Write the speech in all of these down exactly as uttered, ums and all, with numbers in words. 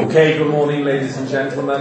Okay, good morning, ladies and gentlemen.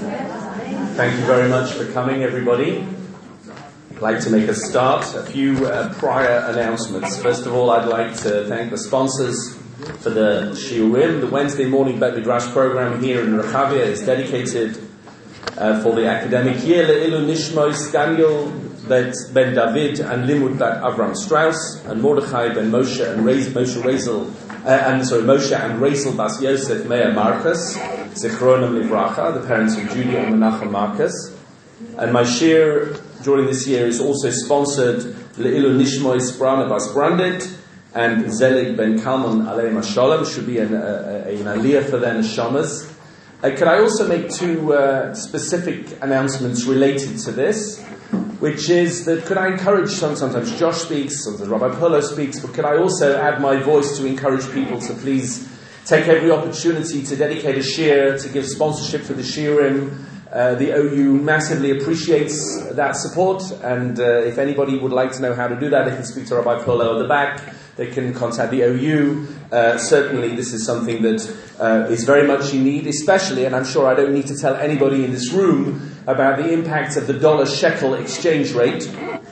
Thank you very much for coming, everybody. I'd like to make a start, a few uh, prior announcements. First of all, I'd like to thank the sponsors for the Shiurim. The Wednesday morning Bet Midrash program here in Rechavia is dedicated uh, for the academic year. Le'ilu Nishmois Daniel ben David and Limud Avram Strauss and Mordechai ben Moshe and Reis, Moshe Reisel Uh, and sorry, Moshe and Rachel Bas Yosef Meir Marcus, Zichronim Livracha, the parents of Judy and Menachem Marcus. And my shir during this year is also sponsored Le'ilu Nishmois Brana Bas Brandit and Zelig Ben Kalman Aleim Hashalom. Should be an, uh, an aliyah for their neshamas. Uh, could I also make two uh, specific announcements related to this? Which is that could I encourage, sometimes Josh speaks, sometimes Rabbi Polo speaks, but could I also add my voice to encourage people to please take every opportunity to dedicate a shir, to give sponsorship for the shiurim. Uh, the O U massively appreciates that support, and uh, if anybody would like to know how to do that, they can speak to Rabbi Polo at the back. They can contact the O U. Uh, certainly this is something that uh, is very much in need, especially, and I'm sure I don't need to tell anybody in this room about the impact of the dollar-shekel exchange rate.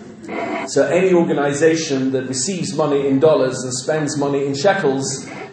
So any organization that receives money in dollars and spends money in shekels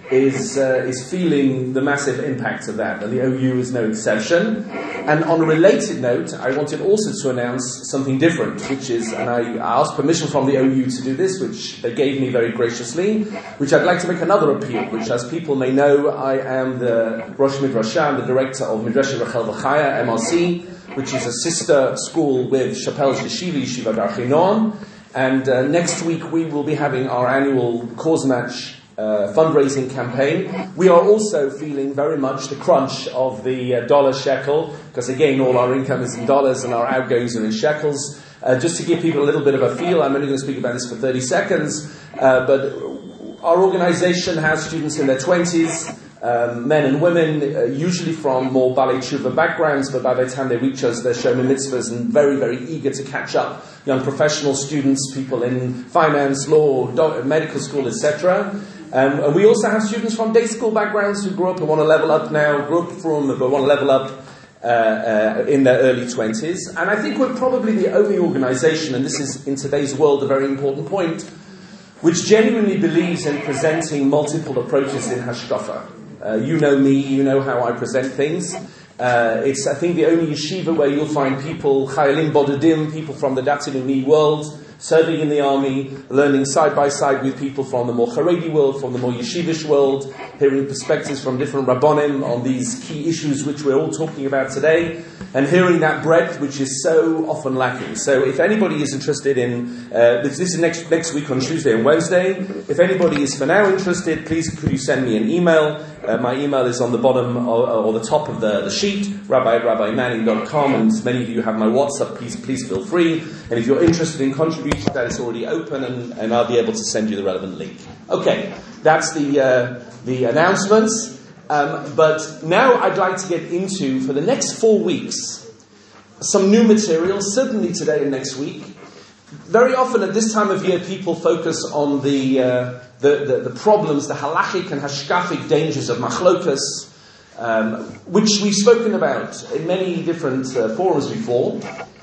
is uh, is feeling the massive impact of that, and the O U is no exception. And on a related note, I wanted also to announce something different, which is, and I asked permission from the O U to do this, which they gave me very graciously, which I'd like to make another appeal, which, as people may know, I am the Rosh Midrashah, I'm the director of Midrash Rachel V'Chaya, M R C, which is a sister school with Chappelle's Yeshiva, Yeshiva Dar Chinon. And uh, next week we will be having our annual cause match Uh, fundraising campaign. We are also feeling very much the crunch of the uh, dollar shekel, because again all our income is in dollars and our outgoings are in shekels. Uh, just to give people a little bit of a feel, I'm only going to speak about this for thirty seconds, uh, but our organization has students in their twenties, um, men and women, uh, usually from more Balei Tshuva backgrounds, but by the time they reach us, they're shown in mitzvahs and very, very eager to catch up. Young professional students, people in finance, law, do- medical school, et cetera. Um, and we also have students from day school backgrounds who grew up and want to level up now, grew up from, but want to level up uh, uh, in their early twenties. And I think we're probably the only organization, and this is in today's world a very important point, which genuinely believes in presenting multiple approaches in hashkafa. Uh, you know me, you know how I present things. Uh, it's, I think, the only yeshiva where you'll find people, chayalim bodedim, people from the Datziluni world, serving in the army, learning side by side with people from the more Haredi world, from the more yeshivish world, hearing perspectives from different rabbonim on these key issues which we're all talking about today, and hearing that breadth which is so often lacking. So if anybody is interested in, uh, this is next next week on Tuesday and Wednesday, if anybody is for now interested, please could you send me an email. Uh, my email is on the bottom or, or the top of the, the sheet, rabbi at rabbi manning dot com, and many of you have my WhatsApp, please please feel free. And if you're interested in contributing, that is already open, and, and I'll be able to send you the relevant link. Okay, that's the uh, the announcements. Um, but now I'd like to get into, for the next four weeks, some new material, certainly today and next week. Very often at this time of year, people focus on the uh, the, the, the problems, the halachic and hashkafic dangers of machlokas, um, which we've spoken about in many different uh, forums before.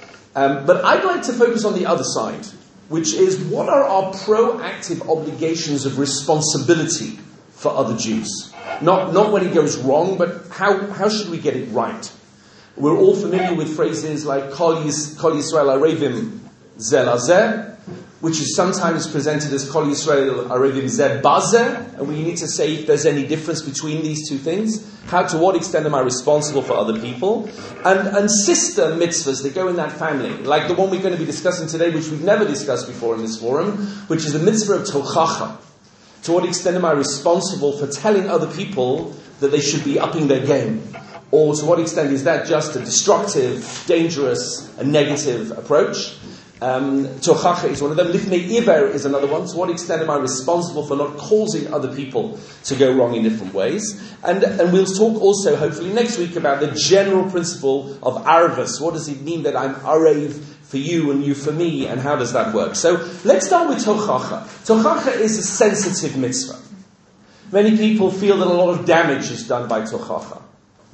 Um, but I'd like to focus on the other side, which is what are our proactive obligations of responsibility for other Jews? Not not when it goes wrong, but how, how should we get it right? We're all familiar with phrases like Kol Yis, Kol Yisrael Arevim Ze Lazeh, which is sometimes presented as Kol Yisrael Arevim Ze Bazeh, and we need to say if there's any difference between these two things. How, to what extent am I responsible for other people? And, and sister mitzvahs that go in that family, like the one we're going to be discussing today, which we've never discussed before in this forum, which is the mitzvah of tochacha. To what extent am I responsible for telling other people that they should be upping their game? Or to what extent is that just a destructive, dangerous, and negative approach? Um, Tochacha is one of them. Lifnei Iver is another one. To what extent am I responsible for not causing other people to go wrong in different ways? And and we'll talk also, hopefully next week, about the general principle of arvus. What does it mean that I'm arev for you and you for me, and how does that work? So let's start with Tochacha. Tochacha is a sensitive mitzvah. Many people feel that a lot of damage is done by Tochacha.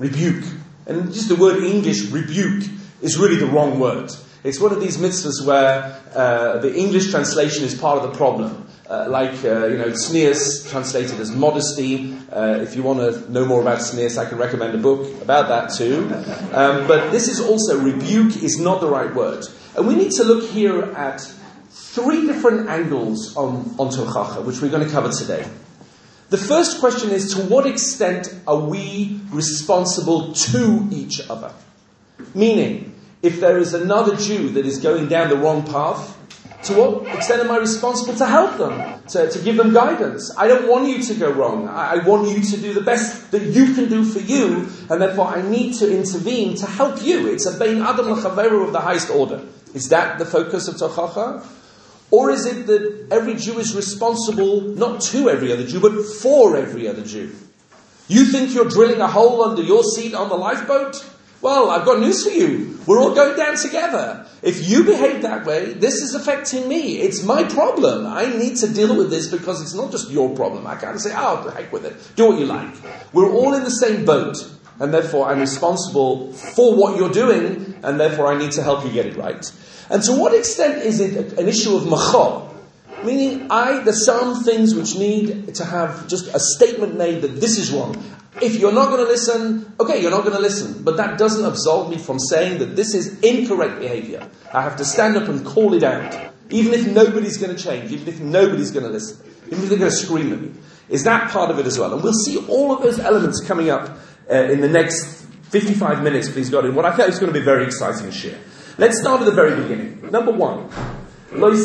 rebuke. And just the word English, rebuke, is really the wrong word. It's one of these mitzvahs where uh, the English translation is part of the problem. Uh, like, uh, you know, tznius, translated as modesty. Uh, if you want to know more about tznius, I can recommend a book about that too. Um, but this is also, rebuke is not the right word. And we need to look here at three different angles on, on tochacha, which we're going to cover today. The first question is, to what extent are we responsible to each other? Meaning, if there is another Jew that is going down the wrong path, to what extent am I responsible to help them, to, to give them guidance? I don't want you to go wrong. I, I want you to do the best that you can do for you, and therefore I need to intervene to help you. It's a bein adam l'chaveru of the highest order. Is that the focus of tochacha? Or is it that every Jew is responsible not to every other Jew, but for every other Jew? You think you're drilling a hole under your seat on the lifeboat? Well, I've got news for you. We're all going down together. If you behave that way, this is affecting me. It's my problem. I need to deal with this because it's not just your problem. I can't say, oh, heck with it. Do what you like. We're all in the same boat. And therefore, I'm responsible for what you're doing. And therefore, I need to help you get it right. And to what extent is it an issue of machor? Meaning, I, there's some things which need to have just a statement made that this is wrong. If you're not going to listen, okay, you're not going to listen. But that doesn't absolve me from saying that this is incorrect behavior. I have to stand up and call it out. Even if nobody's going to change, even if nobody's going to listen, even if they're going to scream at me. Is that part of it as well? And we'll see all of those elements coming up uh, in the next fifty-five minutes, please God, in what I thought is going to be very exciting share. Let's start at the very beginning. Number one. Now we've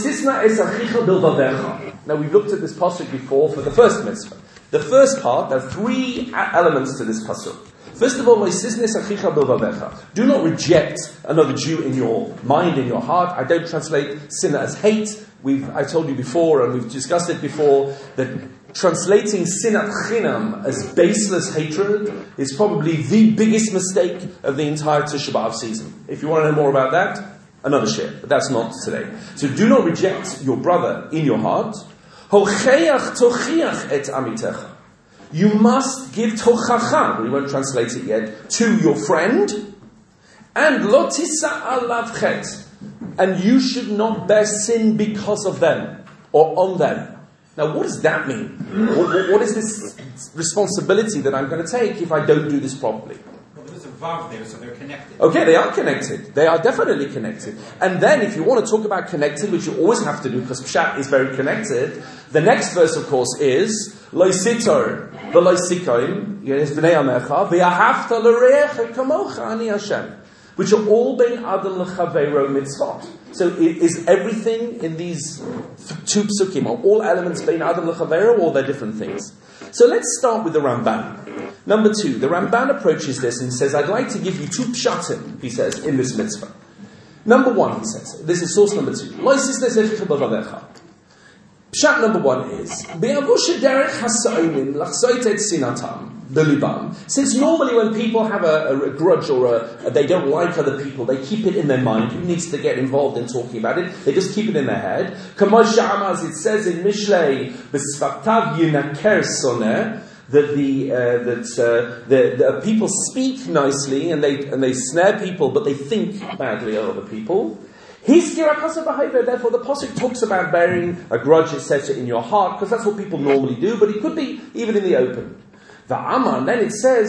looked at this pasuk before for the first mitzvah. The first part, there are three elements to this pasuk. First of all, do not reject another Jew in your mind, in your heart. I don't translate sinna as hate. We've, I told you before, and we've discussed it before, that translating sinat chinam as baseless hatred is probably the biggest mistake of the entire Tisha B'Av season. If you want to know more about that, another share, but that's not today. So do not reject your brother in your heart. You must give tochacha, we won't translate it yet, to your friend, and lo tisa alav chet, and you should not bear sin because of them, or on them. Now what does that mean? What, what is this responsibility that I'm going to take if I don't do this properly? Vav there, so they're connected. Okay, they are connected. They are definitely connected. And then, if you want to talk about connected, which you always have to do because Pshat is very connected, the next verse, of course, is Lo sitor v'lo sikoim yes b'nei amecha v'yahavta l'reich kamocha ani Hashem, which are all bein adam l'chaveiro mitzvot. So, is everything in these two psukim, are all elements bein adam l'chaveiro, or they're different things? So let's start with the Ramban. Number two, the Ramban approaches this and says, I'd like to give you two pshatim, he says, in this mitzvah. Number one, he says, this is source number two. Pshat number one is, since normally when people have a, a grudge or a, a, they don't like other people, they keep it in their mind. Who needs to get involved in talking about it? They just keep it in their head. As it says in Mishlei, that the uh, that uh, the, the people speak nicely and they and they snare people, but they think badly of other people. Therefore, the pasuk talks about bearing a grudge, et cetera, in your heart, because that's what people normally do. But it could be even in the open. And then it says,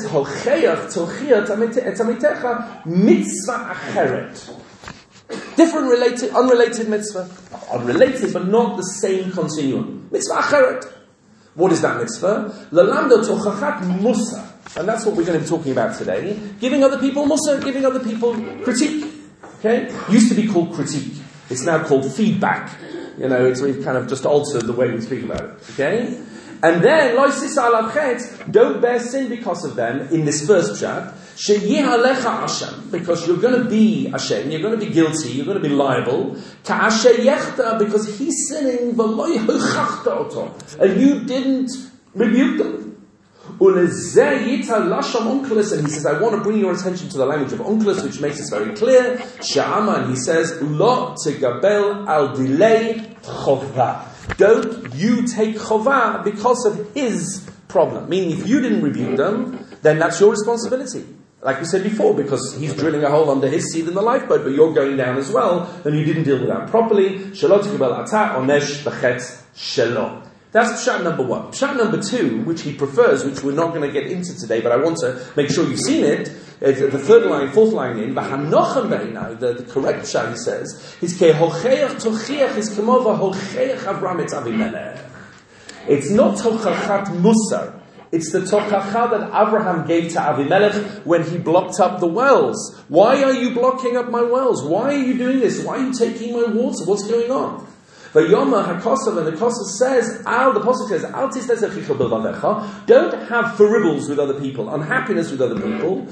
mitzvah acheret. Different, related, unrelated mitzvah, unrelated, but not the same continuum. Mitzvah acheret. What is that mitzvah? Lalamdo tochachat musa. And that's what we're going to be talking about today. Giving other people musa, giving other people critique. Okay? Used to be called critique. It's now called feedback. You know, it's we've kind of just altered the way we speak about it. Okay? And then, lo sisa alav chet, don't bear sin because of them, in this first pshat, sheyeh alecha ashem, because you're going to be ashem, you're going to be guilty, you're going to be liable, ka'asher yechta, because he's sinning, v'lo yechachta oto, and you didn't rebuke them. Ulezeh yita lasham onkelos, and he says, I want to bring your attention to the language of onkelos, which makes this very clear. Sha'ama, and he says, lo tegabel al dilei chovah. Don't you take chovah because of his problem. Meaning, if you didn't rebuke them, then that's your responsibility. Like we said before, because he's drilling a hole under his seat in the lifeboat, but you're going down as well, and you didn't deal with that properly. Shelo tikabel ata onesh b'chetz shelo. That's pshat number one. Pshat number two, which he prefers, which we're not going to get into today, but I want to make sure you've seen it, is the third line, fourth line in, v'hanochem b'einai, the, the correct pshat, he says, is ke hocheach tochiach is kemova hocheach Avram et Avimelech. It's not tochachat musar. It's the tochacha that Abraham gave to Avimelech when he blocked up the wells. Why are you blocking up my wells? Why are you doing this? Why are you taking my water? What's going on? Vayoma HaKosav, and the Kosav says, Al, the Pasuk says, Al tisnezechicha b'vavecha, don't have foibles with other people, unhappiness with other people,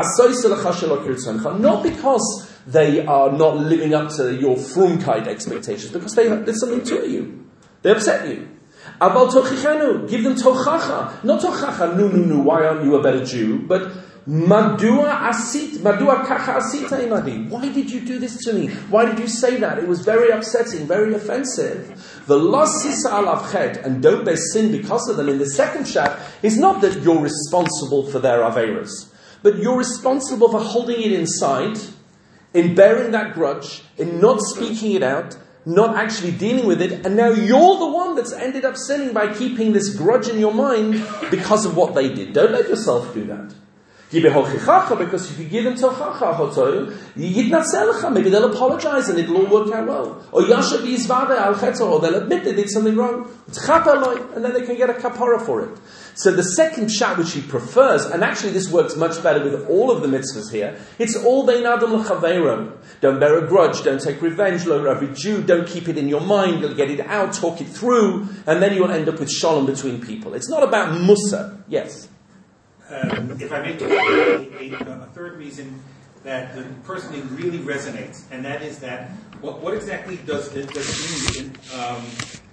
not because they are not living up to your frumkeit expectations, because they did something to you. They upset you. Aval tochichenu, give them tochacha. Not tochacha, nu, nu, nu, why aren't you a better Jew? But madua asit, madua kacha asita imadi. Why did you do this to me? Why did you say that? It was very upsetting, very offensive. The losis alav chet, and don't they sin because of them. In the second shat, is not that you're responsible for their averas, but you're responsible for holding it inside, in bearing that grudge, in not speaking it out, not actually dealing with it, and now you're the one that's ended up sinning by keeping this grudge in your mind because of what they did. Don't let yourself do that. Because if you give them tochacha, maybe they'll apologize and it'll all work out well. Or or they'll admit they did something wrong, and then they can get a kapara for it. So the second pshat which he prefers, and actually this works much better with all of the mitzvahs here, it's all bein adam l'chaveiro. Don't bear a grudge, don't take revenge, lo every Jew, don't keep it in your mind, you'll get it out, talk it through, and then you'll end up with shalom between people. It's not about musa. Yes? Um, if I may, a, a, a third reason that the person really resonates, and that is that what, what exactly does does it mean? Um,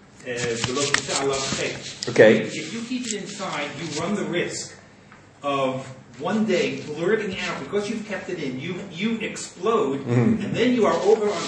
uh, okay. If you keep it inside, you run the risk of one day blurting out because you've kept it in. You you explode, mm-hmm. and then you are over on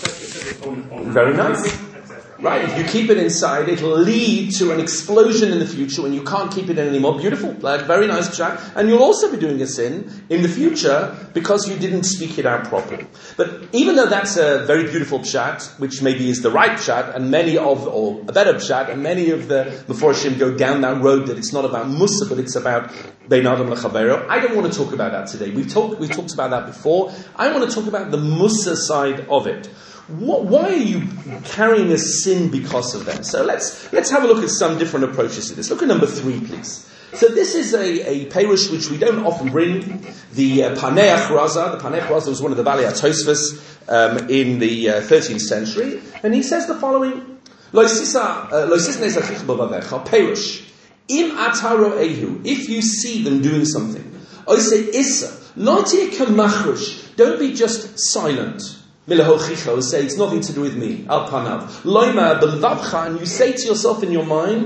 the very nice. Right, if you keep it inside, it'll lead to an explosion in the future when you can't keep it in anymore. Beautiful, like, very nice pshat. And you'll also be doing a sin in the future because you didn't speak it out properly. But even though that's a very beautiful pshat, which maybe is the right pshat, and many of, or a better pshat, and many of the Meforshim go down that road that it's not about Musa, but it's about Bein Adam L'Chavero. I don't want to talk about that today. We've talked, we've talked about that before. I want to talk about the Musa side of it. What, why are you carrying a sin because of them? So let's let's have a look at some different approaches to this. Look at number three, please. So this is a, a perush which we don't often bring. The uh, Paneach Raza. The Paneach Raza was one of the Balei HaTosfos um, in the uh, thirteenth century, and he says the following: Lo sisa lo sisnei zachich b'vavecha perush im ataro ehu. If you see them doing something, I say issa lo tiye kamachrush. Don't be just silent. Milahochicho, say it's nothing to do with me. Al panav. Loima belvavcha, and you say to yourself in your mind,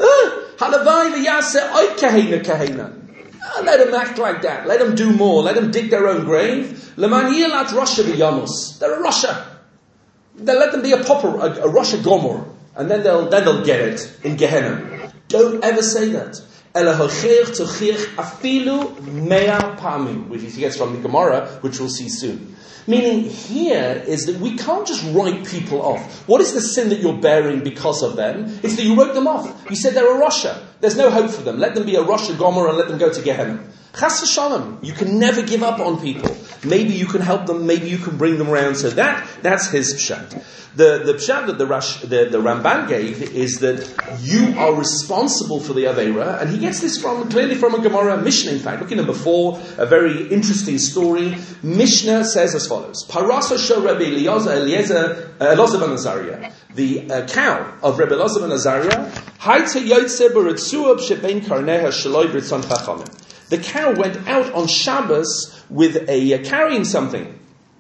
halavai v'yaseh oy kahena kahena. Let them act like that. Let them do more. Let them dig their own grave. Leman yilat Russia v'yamos. They're a Russia. They'll let them be a popper, a, a Russia gomor, and then they'll then they'll get it in Gehenna. Don't ever say that. Elahochich tochich afilu mea pamim, which he gets from the Gemara, which we'll see soon. Meaning here is that we can't just write people off. What is the sin that you're bearing because of them? It's that you wrote them off. You said they're a Russia. There's no hope for them. Let them be a Russia Gomer and let them go to Gehenna. Chas v'shalom. You can never give up on people. Maybe you can help them. Maybe you can bring them around. So that that's his pshat. The the pshat that the, Rash, the the Ramban gave is that you are responsible for the Aveira, and he gets this from clearly from a Gemara Mishnah. In fact, look at number four, a very interesting story. Mishnah says as follows: Parasa shel Rebbe Eliezer Eliezer Elazar ben Azariah, the uh, cow of Rebbe Elazar ben Azariah, Hayte Yotze B'Ritzuah Shebein Karneha Shaloi B'Ritzon Chachamim. The cow went out on Shabbos with a uh, carrying something.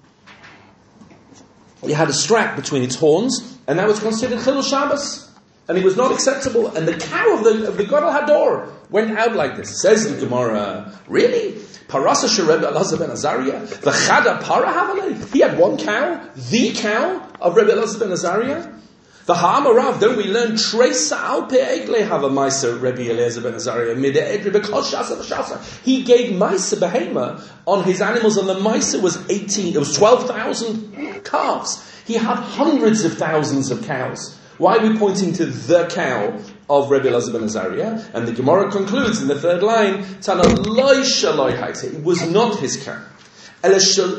It had a strap between its horns, and that was considered Chilul Shabbos, and it was not acceptable. And the cow of the of the Gadol Hador went out like this. Says the Gemara, really? Parasa Shereb Elazar ben Azariah, the Chada Para Havalei. He had one cow, the cow of Rebbe Elazar ben Azariah. The Ha'amarav, don't we learn Tresa al pe'egle have a Maisa Rebbe Eliezer ben Azariah Mideh Edri because Shasa v'Shasa. He gave Maisa Behema on his animals, and the Maisa was eighteen. It was twelve thousand calves. He had hundreds of thousands of cows. Why are we pointing to the cow of Rebbe Eliezer ben Azariah? And the Gemara concludes in the third line, Tana loy shaloi haita. It was not his cow. It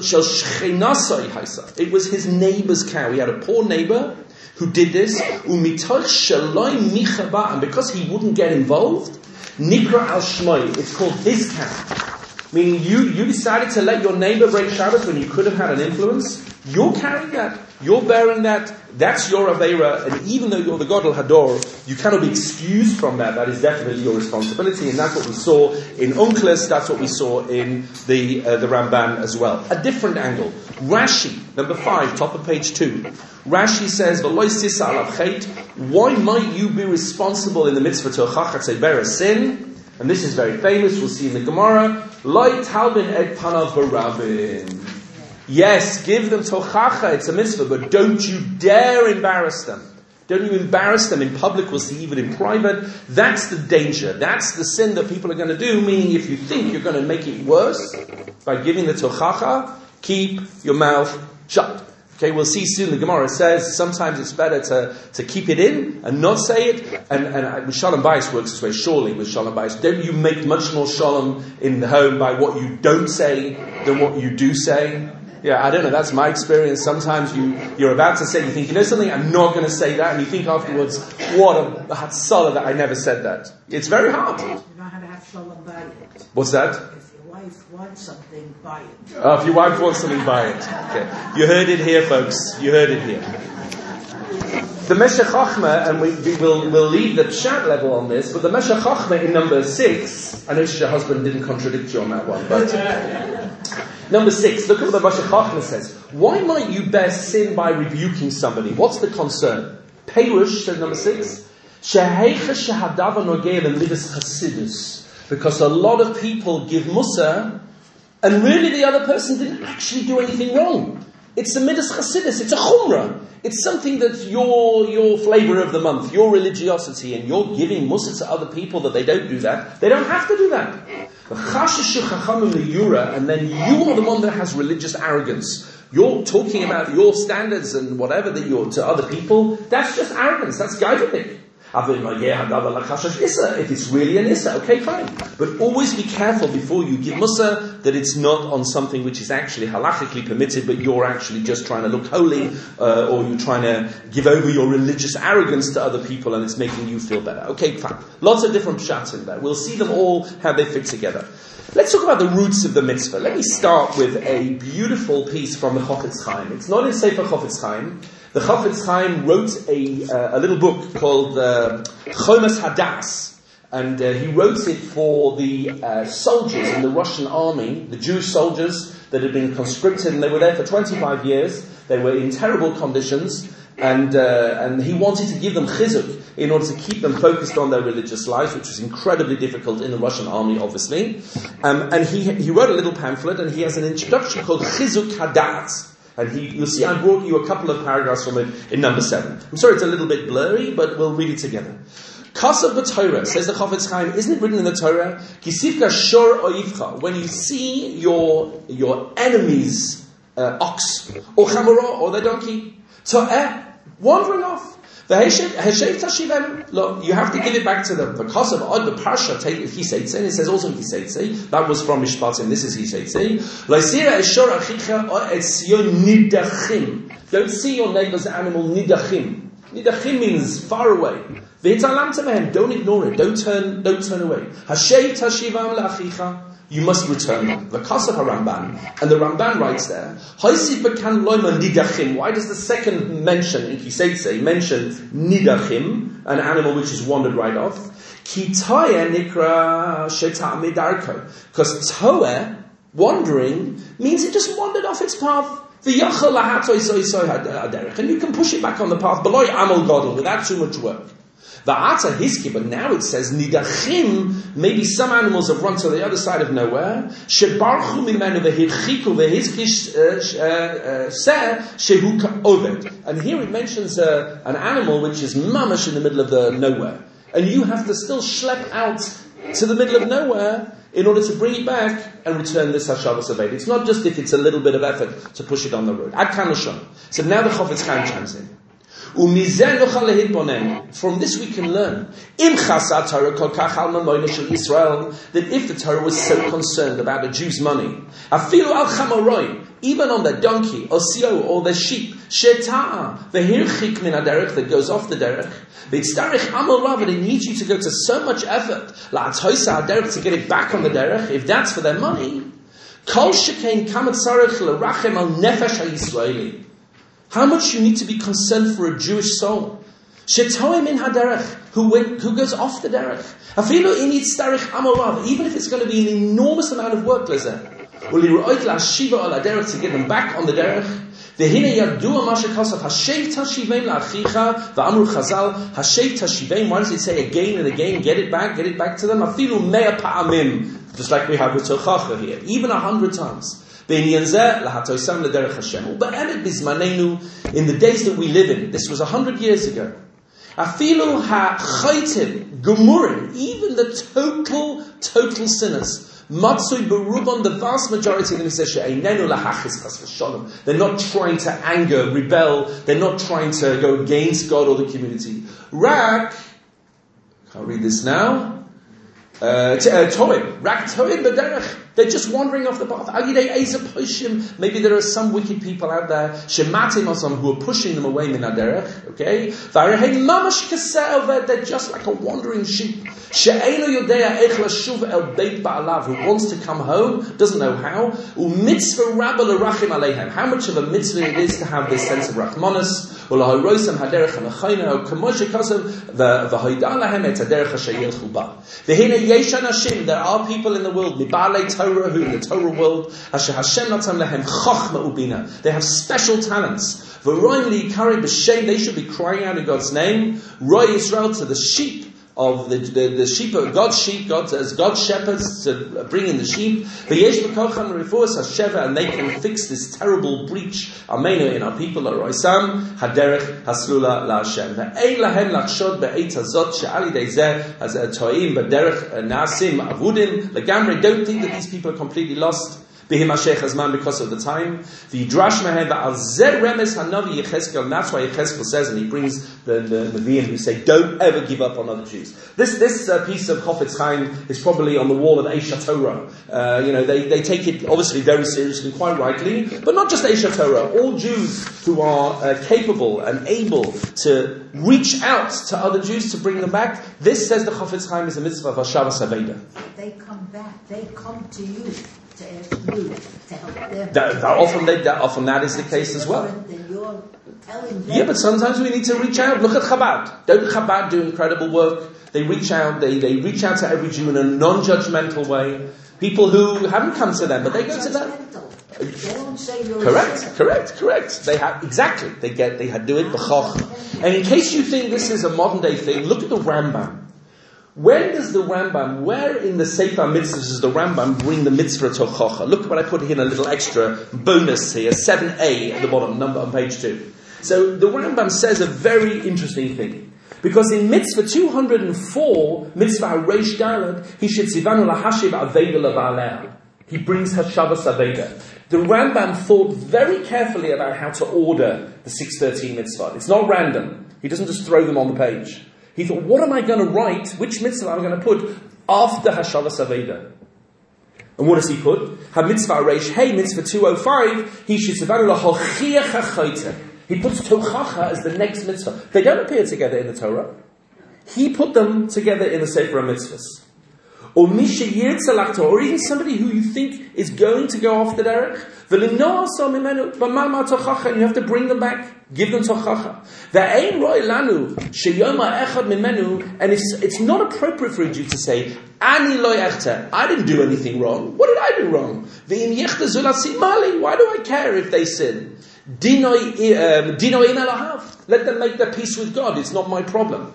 was his neighbor's cow. He had a poor neighbor who did this, and because he wouldn't get involved, Nikra al Shmoi, it's called his cow. Meaning you, you decided to let your neighbor break Shabbos when you could have had an influence. You're carrying that. You're bearing that. That's your Aveira. And even though you're the Gadol Hador, you cannot be excused from that. That is definitely your responsibility. And that's what we saw in Unclus. That's what we saw in the uh, the Ramban as well. A different angle. Rashi, number five, top of page two. Rashi says, why might you be responsible in the mitzvah to a sin? And this is very famous. We'll see in the Gemara. Loi talbin et panav barabin. Yes, give them tochacha, it's a mitzvah, but don't you dare embarrass them. Don't you embarrass them in public, we'll see even in private. That's the danger. That's the sin that people are going to do, meaning if you think you're going to make it worse by giving the tochacha, keep your mouth shut. Okay, we'll see soon. The Gemara says sometimes it's better to, to keep it in and not say it. And, and with Shalom Bayis works this way, surely with Shalom Bayis. Don't you make much more Shalom in the home by what you don't say than what you do say? Yeah, I don't know, that's my experience. Sometimes you, you're about to say, you think, you know something, I'm not going to say that. And you think afterwards, what a Hatzalah that I never said that. It's very hard. You know how to have Shalom Bayis. What's that? Wife wants something, buy it. Oh, if your wife wants something, buy it. Okay. You heard it here, folks. You heard it here. The Meshech Chochmah, and we, we will we'll leave the chat level on this, but the Meshech Chochmah in number six, I noticed your husband didn't contradict you on that one, but number six, look at what the Meshech Chochmah says. Why might you bear sin by rebuking somebody? What's the concern? Peirush, says number six, Sheheicha shehadava nogei l'midas chasidus. Because a lot of people give Musa, and really the other person didn't actually do anything wrong. It's a midas chasidus, it's a chumrah. It's something that's your your flavor of the month, your religiosity, and you're giving Musa to other people that they don't do that. They don't have to do that. And then you are the one that has religious arrogance. You're talking about your standards and whatever that you're to other people. That's just arrogance. That's gaivanik. If it's really an Issa, okay, fine. But always be careful before you give Musa that it's not on something which is actually halachically permitted, but you're actually just trying to look holy, uh, or you're trying to give over your religious arrogance to other people and it's making you feel better. Okay, fine. Lots of different pshat in there. We'll see them all, how they fit together. Let's talk about the roots of the mitzvah. Let me start with a beautiful piece from the Chofetz Chaim. It's not in Sefer Chofetz Chaim. The Chofetz Chaim wrote a, uh, a little book called uh, Chomas Hadas, and uh, he wrote it for the uh, soldiers in the Russian army, the Jewish soldiers that had been conscripted, and they were there for twenty-five years. They were in terrible conditions, and uh, and he wanted to give them chizuk in order to keep them focused on their religious life, which was incredibly difficult in the Russian army, obviously. Um, and he he wrote a little pamphlet, and he has an introduction called Chizuk Hadas. And he, you'll see I brought you a couple of paragraphs from it in number seven. I'm sorry it's a little bit blurry, but we'll read it together. Kasav b'Torah, says the Chofetz Chaim, isn't it written in the Torah? Kisivka shor oivcha, when you see your your enemy's uh, ox, or chamorah, or their donkey, to'eh, wandering off. The Heshev Tashivem, look, you have to give it back to them. Because of Od, the Parsha, take Hiseitse, and it says also Hiseitse, that was from Mishpatim, this is Hiseitse. Laisira Eshor Achicha Etzion Nidachim. Don't see your neighbor's animal Nidachim. Nidachim means far away. V'italam Temehem, don't ignore it, don't turn, don't turn away. Hashev Tashivam La'achicha. You must return them. The Kasav HaRamban. And the Ramban writes there, why does the second mention in Kiseitse mention Nidachim, an animal which has wandered right off? Because Toeh, wandering, means it just wandered off its path. And you can push it back on the path, without too much work. Va'ata hiski, but now it says nidachim. Maybe some animals have run to the other side of nowhere. Shebarchu mimenu vehirchiku vehizkish seh shehu ka'oved. And here it mentions uh, an animal which is mamash in the middle of the nowhere, and you have to still schlep out to the middle of nowhere in order to bring it back and return this Hashavas Aveda. It's not just if it's a little bit of effort to push it on the road. Ad Kanashon. So now the Chofetz Chaim chimes in. From this we can learn that if the Torah was so concerned about a Jew's money, even on their donkey or sio or their sheep, that goes off the derech, it needs you to go to so much effort to get it back on the derech, if that's for their money. How much you need to be concerned for a Jewish soul. Shetoim in haderech, who went, who goes off the derech. Afilu init starich amorav, even if it's going to be an enormous amount of work, lezeh. Will you roit la shiva al haderech to get them back on the derech? Vehine yadua mashakasav hashev tashivein la achicha va'amru chazal hashev tashivein. Why does it say again and again? Get it back, get it back to them. Afilu mea pa'amim, just like we have with Tochacha here, even a hundred times. In the days that we live in, this was a hundred years ago. Afilu ha'chaitim gemurim, even the total, total sinners. Matzui berubon, the vast majority of them say she'einenu lahachis chas v'shalom. They're not trying to anger, rebel. They're not trying to go against God or the community. Rak, I'll read this now. Uh, Toim, Rak Toim b'derech. They're just wandering off the path. Maybe there are some wicked people out there who are pushing them away min haderech. Okay, they're just like a wandering sheep. Who wants to come home, doesn't know how. How much of a mitzvah it is to have this sense of rachmanis. There are people in the world, Torah, who in the Torah world, they have special talents. They should be crying out in God's name. Roy Israel, to the sheep of the, the, the sheep of God's sheep, God as God's shepherds to bring in the sheep. And they can fix this terrible breach Amenu in our people. Roisam haderech haslula laHashem. Ve'ein lahem lachshod be'eit hazot she'ali deizeh as a toim b'derech nasim avudim legamre. Don't think that these people are completely lost. Because of the time, the Yidrash Mehem Al Zer Remes Hanavi Yecheskel. That's why Yecheskel says, and he brings the the Nevi'im who say, "Don't ever give up on other Jews." This this uh, piece of Chofetz Chaim is probably on the wall of Eish Torah. Uh, you know, they they take it obviously very seriously, quite rightly, but not just Eish Torah. All Jews who are uh, capable and able to reach out to other Jews to bring them back. This, says the Chofetz Chaim, is a mitzvah of Hashavas Aveda. They come back. They come to you. To ask you to help them. That, that often, they, that often that is the case as well. Yeah, but sometimes we need to reach out. Look at Chabad. Don't Chabad do incredible work? They reach out. They they reach out to every Jew in a non-judgmental way. People who haven't come to them, but they go to them. Correct, correct, correct. They have exactly. They get. They do it b'choch. And in case you think this is a modern day thing, look at the Rambam. When does the Rambam, where in the Sefer Mitzvahs does the Rambam bring the mitzvah tochacha? Look what I put here in a little extra bonus here, seven A at the bottom, number on page two. So the Rambam says a very interesting thing. Because in mitzvah two hundred four, mitzvah Reish Daled, he should sivanu lahashiv aveda lebaleh. He brings Hashavas Aveda. The Rambam thought very carefully about how to order the six thirteen mitzvah. It's not random. He doesn't just throw them on the page. He thought, what am I going to write? Which mitzvah am I going to put after Hashavas Aveda? And what does he put? Ha mitzvah reish hey mitzvah two oh five. He should sevanu lahochiach hachoyte. He puts tochacha as the next mitzvah. They don't appear together in the Torah. He put them together in the Sefer Mitzvahs. Or misha yirtzalachta, or even somebody who you think is going to go off the derech. And you have to bring them back. Give them tochacha. And it's, it's not appropriate for a Jew to say, Ani lo echte, I didn't do anything wrong. What did I do wrong? Why do I care if they sin? Let them make their peace with God. It's not my problem.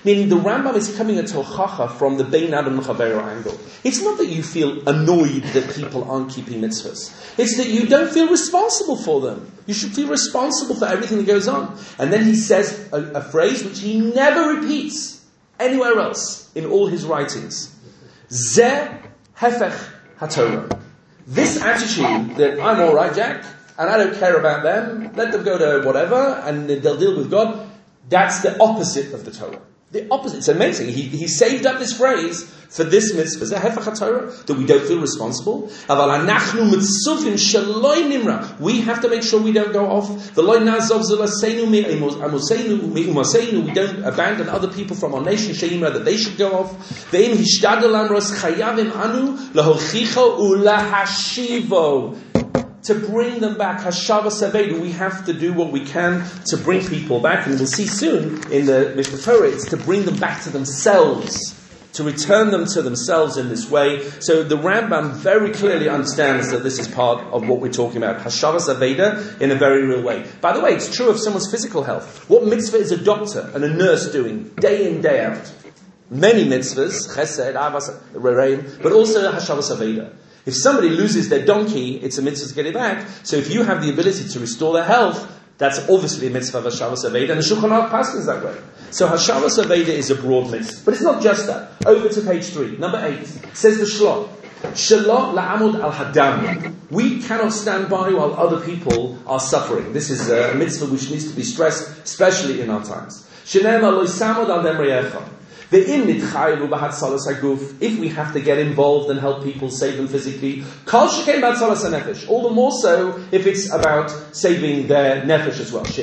Meaning the Rambam is coming at Tochacha from the Bein Adam Chavero angle. It's not that you feel annoyed that people aren't keeping mitzvahs. It's that you don't feel responsible for them. You should feel responsible for everything that goes on. And then he says a, a phrase which he never repeats anywhere else in all his writings. Zeh hefech haTorah. This attitude that I'm all right, Jack, and I don't care about them, let them go to whatever, and they'll deal with God, that's the opposite of the Torah. The opposite. It's amazing. He, he saved up this phrase for this mitzvah, Zeh hefech haTorah, that we don't feel responsible. Aval anachnu mitzuvim sheloi nimra. We have to make sure we don't go off. V'loi nazov zelaseinu mi'amoseinu mi'umaseinu. We don't abandon other people from our nation, she'imra, that they should go off. Ve'im hishtadel amros chayavim anu lahochicho ulahashivo. To bring them back, Hashavas Aveda, we have to do what we can to bring people back, and we'll see soon in the Mishnah Torah, it's to bring them back to themselves, to return them to themselves in this way. So the Rambam very clearly understands that this is part of what we're talking about, Hashavas Aveda, in a very real way. By the way, it's true of someone's physical health. What mitzvah is a doctor and a nurse doing, day in, day out? Many mitzvahs, Chesed, Avas, Rereim, but also Hashavas Aveda. If somebody loses their donkey, it's a mitzvah to get it back. So if you have the ability to restore their health, that's obviously a mitzvah of Hashavas Aveda, and the Shulchan Aruch passes that way. So Hashavas Aveda is a broad mitzvah. But it's not just that. Over to page three, number eight, says the Shlach, Shalot la'amud al hadam. We cannot stand by while other people are suffering. This is a mitzvah which needs to be stressed, especially in our times. Shenema lo samod al dem reyecha. If we have to get involved and help people, save them physically, all the more so if it's about saving their nefesh as well.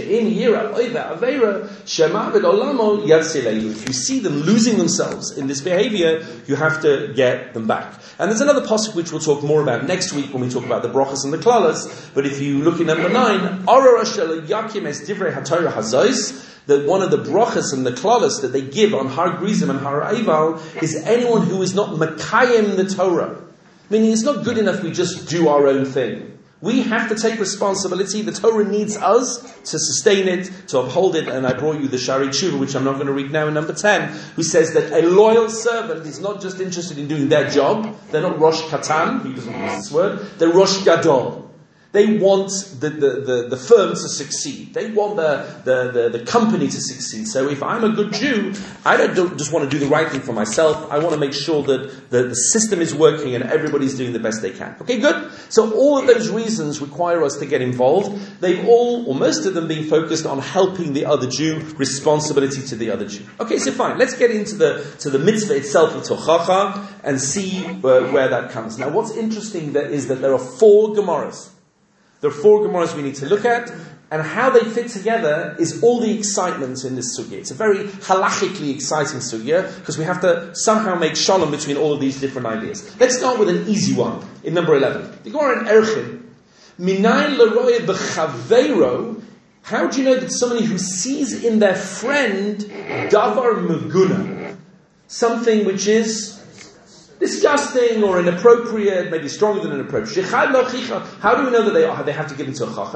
If you see them losing themselves in this behavior, you have to get them back. And there's another pasuk which we'll talk more about next week when we talk about the brachas and the klalas. But if you look at number nine, that one of the brachas and the klalas that they give on Har Grizim and Har Eival is anyone who is not makayim the Torah. Meaning it's not good enough we just do our own thing. We have to take responsibility. The Torah needs us to sustain it, to uphold it. And I brought you the Shari Tshuva, which I'm not going to read now in number ten, who says that a loyal servant is not just interested in doing their job. They're not Rosh Katan, he doesn't use this word. They're Rosh Gadol. They want the, the, the, the firm to succeed. They want the, the, the, the company to succeed. So if I'm a good Jew, I don't, don't just want to do the right thing for myself. I want to make sure that the, the system is working and everybody's doing the best they can. Okay, good. So all of those reasons require us to get involved. They've all, or most of them, been focused on helping the other Jew, responsibility to the other Jew. Okay, so fine. Let's get into the to the mitzvah itself of Tochacha and see uh, where that comes. Now, what's interesting there is that there are four Gemaras. There are four Gemaras we need to look at, and how they fit together is all the excitement in this sugya. It's a very halachically exciting sugya, because we have to somehow make shalom between all of these different ideas. Let's start with an easy one, in number eleven. The Gemara in Erchin, Minayin leroye b'chaveiro, how do you know that somebody who sees in their friend davar meguna, something which is disgusting or inappropriate, maybe stronger than inappropriate. How do we know that they are? They have to give into a chacha.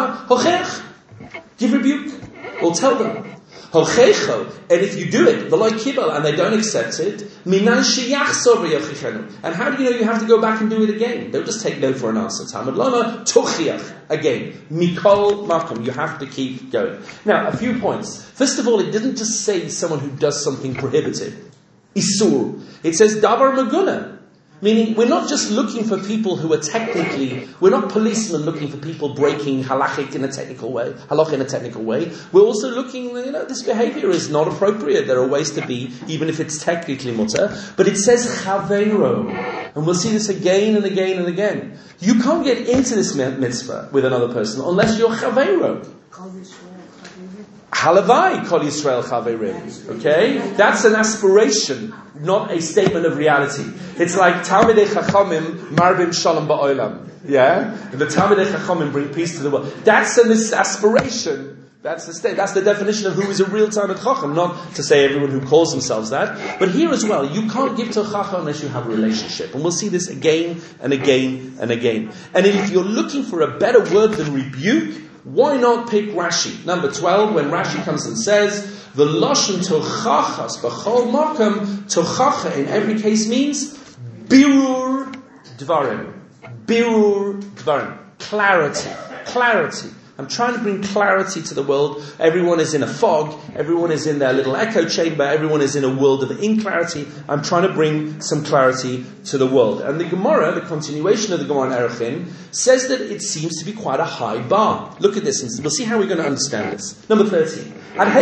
Give rebuke. Or tell them. And if you do it, and they don't accept it, and how do you know you have to go back and do it again? Don't just take no for an answer. Again, mikol makom. You have to keep going. Now, a few points. First of all, it didn't just say someone who does something prohibited. Isur. It says davar maguna. Meaning, we're not just looking for people who are technically, we're not policemen looking for people breaking halachic in a technical way, halach in a technical way. We're also looking, you know, this behavior is not appropriate. There are ways to be, even if it's technically mutter. But it says chaveiro. And we'll see this again and again and again. You can't get into this mitzvah with another person unless you're chaveiro. Halavai kol Yisrael chaverim. Okay? That's an aspiration, not a statement of reality. It's like Talmidei Chachamim marbim shalom ba'olam. Yeah? The Talmidei Chachamim bring peace to the world. That's an aspiration. That's the state. That's the definition of who is a real Talmid Chacham. Not to say everyone who calls themselves that. But here as well, you can't give to a Chacham unless you have a relationship. And we'll see this again and again and again. And if you're looking for a better word than rebuke, why not pick Rashi? Number twelve, when Rashi comes and says, the Lashon tochachas b'chol makam, tochacha in every case means birur dvarim. Birur dvarim. Clarity. Clarity. I'm trying to bring clarity to the world. Everyone is in a fog. Everyone is in their little echo chamber. Everyone is in a world of inclarity. I'm trying to bring some clarity to the world. And the Gemara, the continuation of the Gemara in Erechim, says that it seems to be quite a high bar. Look at this, and we'll see how we're going to understand this. Number thirteen.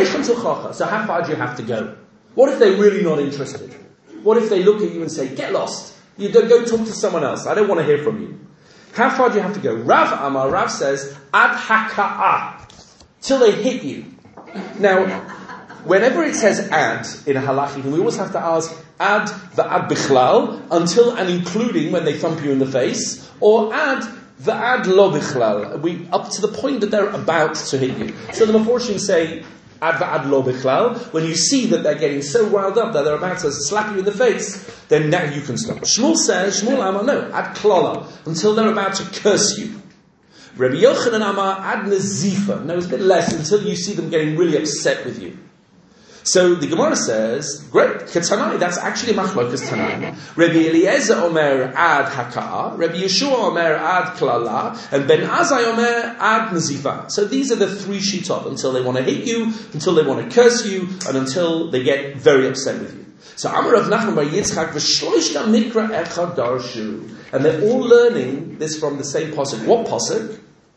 So how far do you have to go? What if they're really not interested? What if they look at you and say, get lost? You don't go talk to someone else. I don't want to hear from you. How far do you have to go? Rav Amar, Rav says, ad haka'ah, till they hit you. Now, whenever it says ad in a halachic, we always have to ask ad va'ad bichlal, until and including when they thump you in the face, or ad va'ad lo bichlal, we up to the point that they're about to hit you. So the Meforshim say ad va'ad lo bichlal. When you see that they're getting so riled up that they're about to slap you in the face, then now you can stop. Shmuel says, Shmuel Amar, no, ad klala, until they're about to curse you. Rabbi Yochanan Amar, ad nazifa, no, it's a bit less, until you see them getting really upset with you. So the Gemara says, great, Ketanai, that's actually machlokas Tanai. Rabbi Eliezer Omer ad haka'ah, Rabbi Yeshua Omer ad klala, and Ben Azai Omer ad nazifa. So these are the three shittot, until they want to hit you, until they want to curse you, and until they get very upset with you. So Amar Rav Nachman bar Yitzchak v'shloishta mikra echad darshu, and they're all learning this from the same pasuk. What pasuk?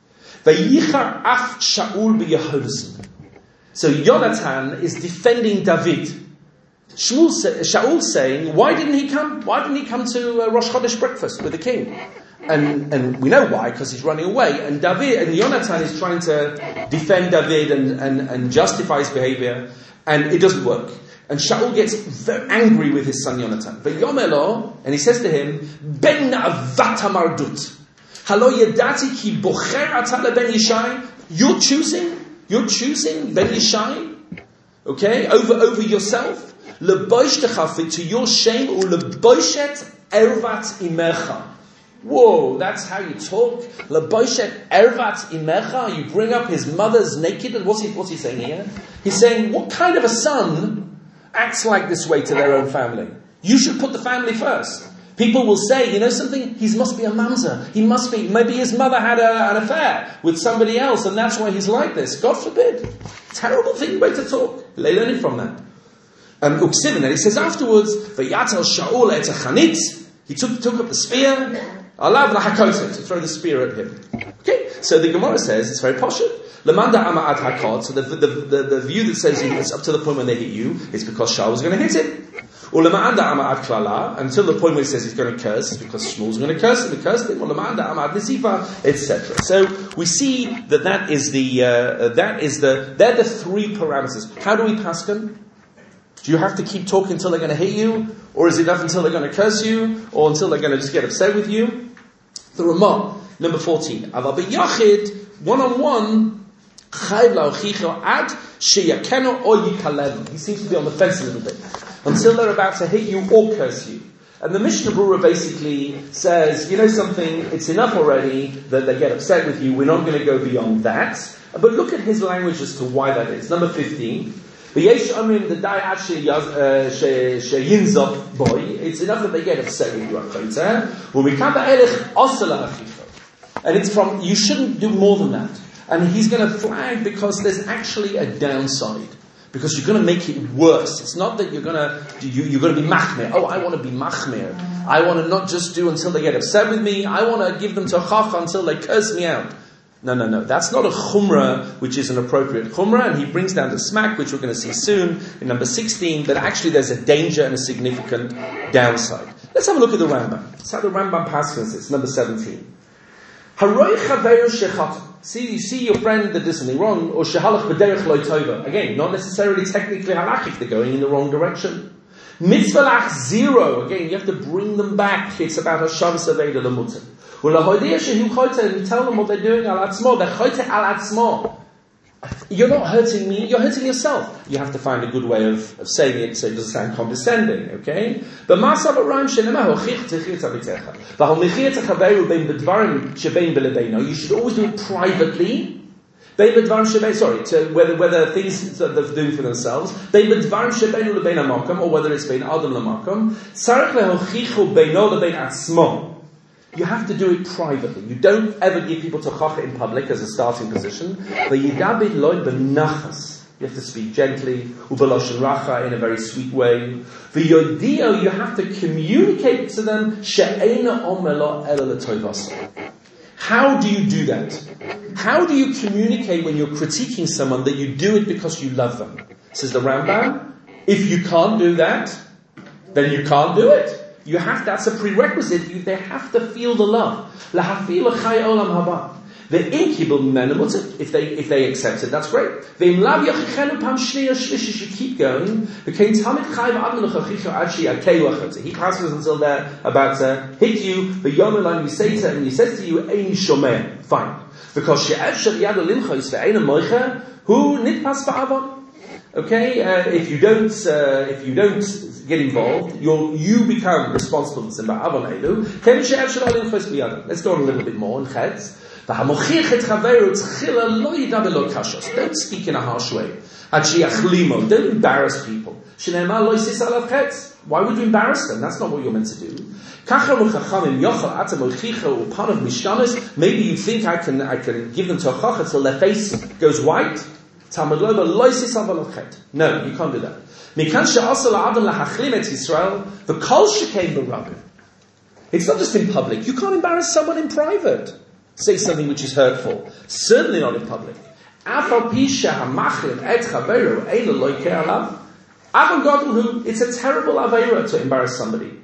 Vayichar af Shaul b'Yehoshua. So Yonatan is defending David. Shmuel, Shaul saying, why didn't he come? Why didn't he come to uh, Rosh Chodesh breakfast with the king? And and we know why, because he's running away. And David and Yonatan is trying to defend David and, and, and justify his behavior, and it doesn't work. And Shaul gets very angry with his son Yonatan. But Yomelo, and he says to him, Ben avata mardut, halo yedati ki bocher atale ben Yishai. You're choosing. You're choosing Ben Yishai, okay, over over yourself. Leboishtecha, to your shame, or leboishet ervat imecha. Whoa, that's how you talk. Leboishet ervat imecha. You bring up his mother's naked. And what's he what's he saying here? He's saying, what kind of a son acts like this way to their own family? You should put the family first. People will say, you know something? He must be a mamzer. He must be. Maybe his mother had a, an affair with somebody else, and that's why he's like this. God forbid. Terrible thing, way to talk. They learn it from that. Um, Uksivin, and he says afterwards, Vayatel Shaul et chanit. He took took up the spear. Alav lahakoseh, to throw the spear at him. Okay, so the Gemara says it's very posh. Lamanda ama ad hakot. So the the, the the view that says it's up to the point when they hit you is because Shaul was going to hit him. Ulamanda ama ad klala, until the point where he says he's going to curse, it's because Shmuel's going to curse him, he cursed him. Ulamanda ama ad nisifa, et cetera. So we see that that is the uh, that is the they're the three parameters. How do we paskin? Do you have to keep talking until they're going to hit you, or is it enough until they're going to curse you, or until they're going to just get upset with you? The Ramah, number fourteen. Aval b'yachid, one on one. Chayv la'ochicho ad sheyakeno or yikalem. He seems to be on the fence a little bit. Until they're about to hit you or curse you. And the Mishnah Berurah basically says, you know something, it's enough already that they get upset with you, we're not going to go beyond that. But look at his language as to why that is. Number fifteen. It's enough that they get upset with you. And it's from, you shouldn't do more than that. And he's going to flag because there's actually a downside. Because you're going to make it worse. It's not that you're going to, you, you're going to be machmir. Oh, I want to be machmir. I want to not just do until they get upset with me. I want to give them to chafa until they curse me out. No, no, no. That's not a chumrah, which is an appropriate chumrah. And he brings down the smack, which we're going to see soon in number sixteen. But actually there's a danger and a significant downside. Let's have a look at the Rambam. Let's have the Rambam passes. It's number seventeen. Haroi chaveru shechat. See, you see your friend that did something wrong, or shehalach b'derech lo tova. Again, not necessarily technically halachic, they're going in the wrong direction. Mitzvah lach zero. Again, you have to bring them back. It's about hashavas aveda l'mutzah. U'lahodia shehu choyte, and you tell them what they're doing al atzmo. They're choyte al atzmo. You're not hurting me, you're hurting yourself. You have to find a good way of, of saying it so it doesn't sound condescending, okay? But Masa b'Raim shenema hochich techir tabitecha. V'hol mechir techaveru bein b'dvarim shebein b'lebeino. You should always do it privately. They bedvarim shebei, sorry, to whether whether things that they're doing for themselves, they bedvarim shebeinu lebein hamakom, or whether it's bein adam lemakom, tzarich lehochichu beino lebein atzmo. You have to do it privately. You don't ever give people tochacha in public as a starting position. V'yidabid loy benachas. You have to speak gently, uveloshen racha, in a very sweet way. V'yodio, you have to communicate to them she'ena omelo ela l'toivasa. How do you do that? How do you communicate when you're critiquing someone that you do it because you love them? Says the Rambam, if you can't do that, then you can't do it. You have, that's a prerequisite. You, they have to feel the love. Lahafil l'chai olam haba. The inkibul menamut, if they if they accept it, that's great. Ve'im lav yachichenu pam shneya shlish, you keep going. V'kein tamid chayv admin l'chachichu ad she'akei lachot. He passes until they're about to hit you. V'yom elan, you say to him, and he says to you, ein shomeh. Fine. Because she'ev shel yad olimchos ve'ein moicha, hu nitpas ba'avon. Okay, uh, if you don't, uh, if you don't get involved, you'll, you become responsible for simba avon elu. Ken she'ev shel olimchos b'yadam. Let's go on a little bit more in Chetz. Don't speak in a harsh way. Don't embarrass people. Why would you embarrass them? That's not what you're meant to do. Maybe you think I can I can give them to a chacha till their face goes white. No, you can't do that. It's not just in public. You can't embarrass someone in private. Say something which is hurtful. Certainly not in public. It's a terrible aveira to embarrass somebody.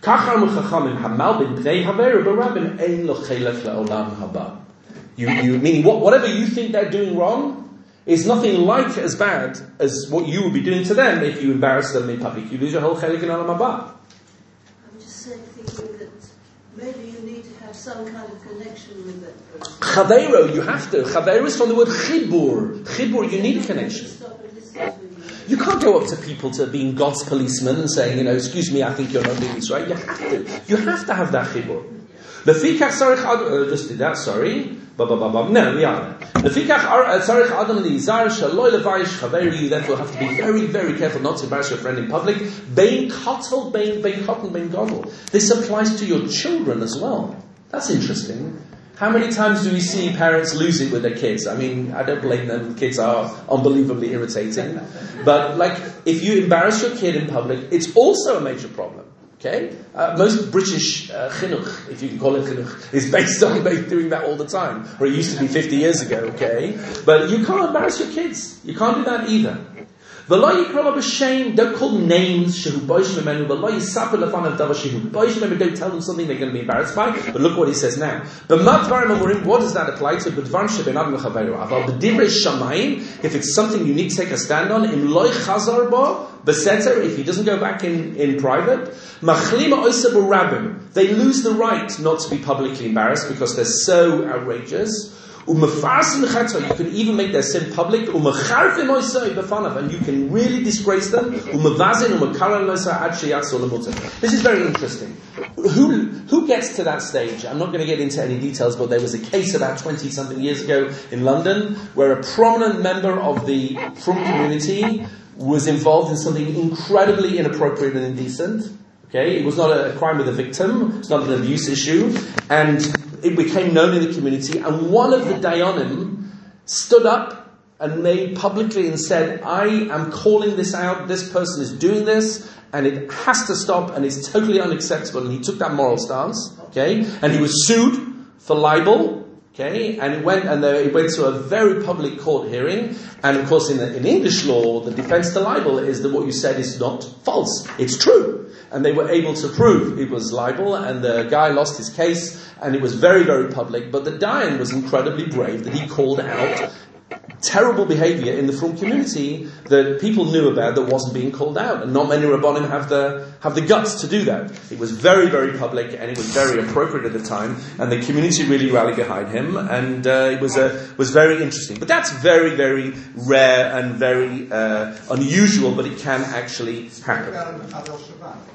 You, you, meaning what, whatever you think they're doing wrong is nothing like as bad as what you would be doing to them if you embarrass them in public. You lose your whole chelik in olam haba. I'm just saying, thinking that maybe you need to have some kind of connection with that person. Chaveiro, you have to. Chaveiro is from the word chibur. Chibur, you need a connection. You can't go up to people to being God's policeman and saying, you know, excuse me, I think you're not doing this right. You have to. You have to have that chibur. Lefikach sarich ad, just did that, sorry. Ba ba ba ba. No, we are. Lefikach sarich adam li'izar shaloi levayish chaveiro. You therefore have to be very, very careful not to embarrass your friend in public. Bein kotel, bein bein cotton, bein godel. This applies to your children as well. That's interesting. How many times do we see parents lose it with their kids? I mean, I don't blame them. Kids are unbelievably irritating. But, like, if you embarrass your kid in public, it's also a major problem. Okay? Uh, most British uh, chinuch, if you can call it chinuch, is based on doing that all the time. Or it used to be fifty years ago, okay? But you can't embarrass your kids. You can't do that either. Don't call names. Don't tell them something they're going to be embarrassed by. But look what he says now. What does that apply to? If it's something you need to take a stand on, if he doesn't go back in, in private, they lose the right not to be publicly embarrassed because they're so outrageous. You can even make their sin public, and you can really disgrace them. This is very interesting. Who who gets to that stage? I'm not going to get into any details, but there was a case about twenty something years ago in London where a prominent member of the Frum community was involved in something incredibly inappropriate and indecent. Okay, it was not a crime with a victim, it's not an abuse issue, and it became known in the community, and one of the Dayanim stood up and made publicly and said, I am calling this out, this person is doing this, and it has to stop, and it's totally unacceptable, and he took that moral stance, okay, and he was sued for libel, okay, and it went, and the, it went to a very public court hearing, and of course in, the, in English law, the defense to libel is that what you said is not false, it's true. And they were able to prove it was libel, and the guy lost his case, and it was very, very public. But the Dayan was incredibly brave that he called out terrible behavior in the Frum community that people knew about that wasn't being called out. And not many Rabbanim have the, have the guts to do that. It was very, very public, and it was very appropriate at the time, and the community really rallied behind him, and uh, it was a, was very interesting. But that's very, very rare and very uh, unusual, but it can actually happen.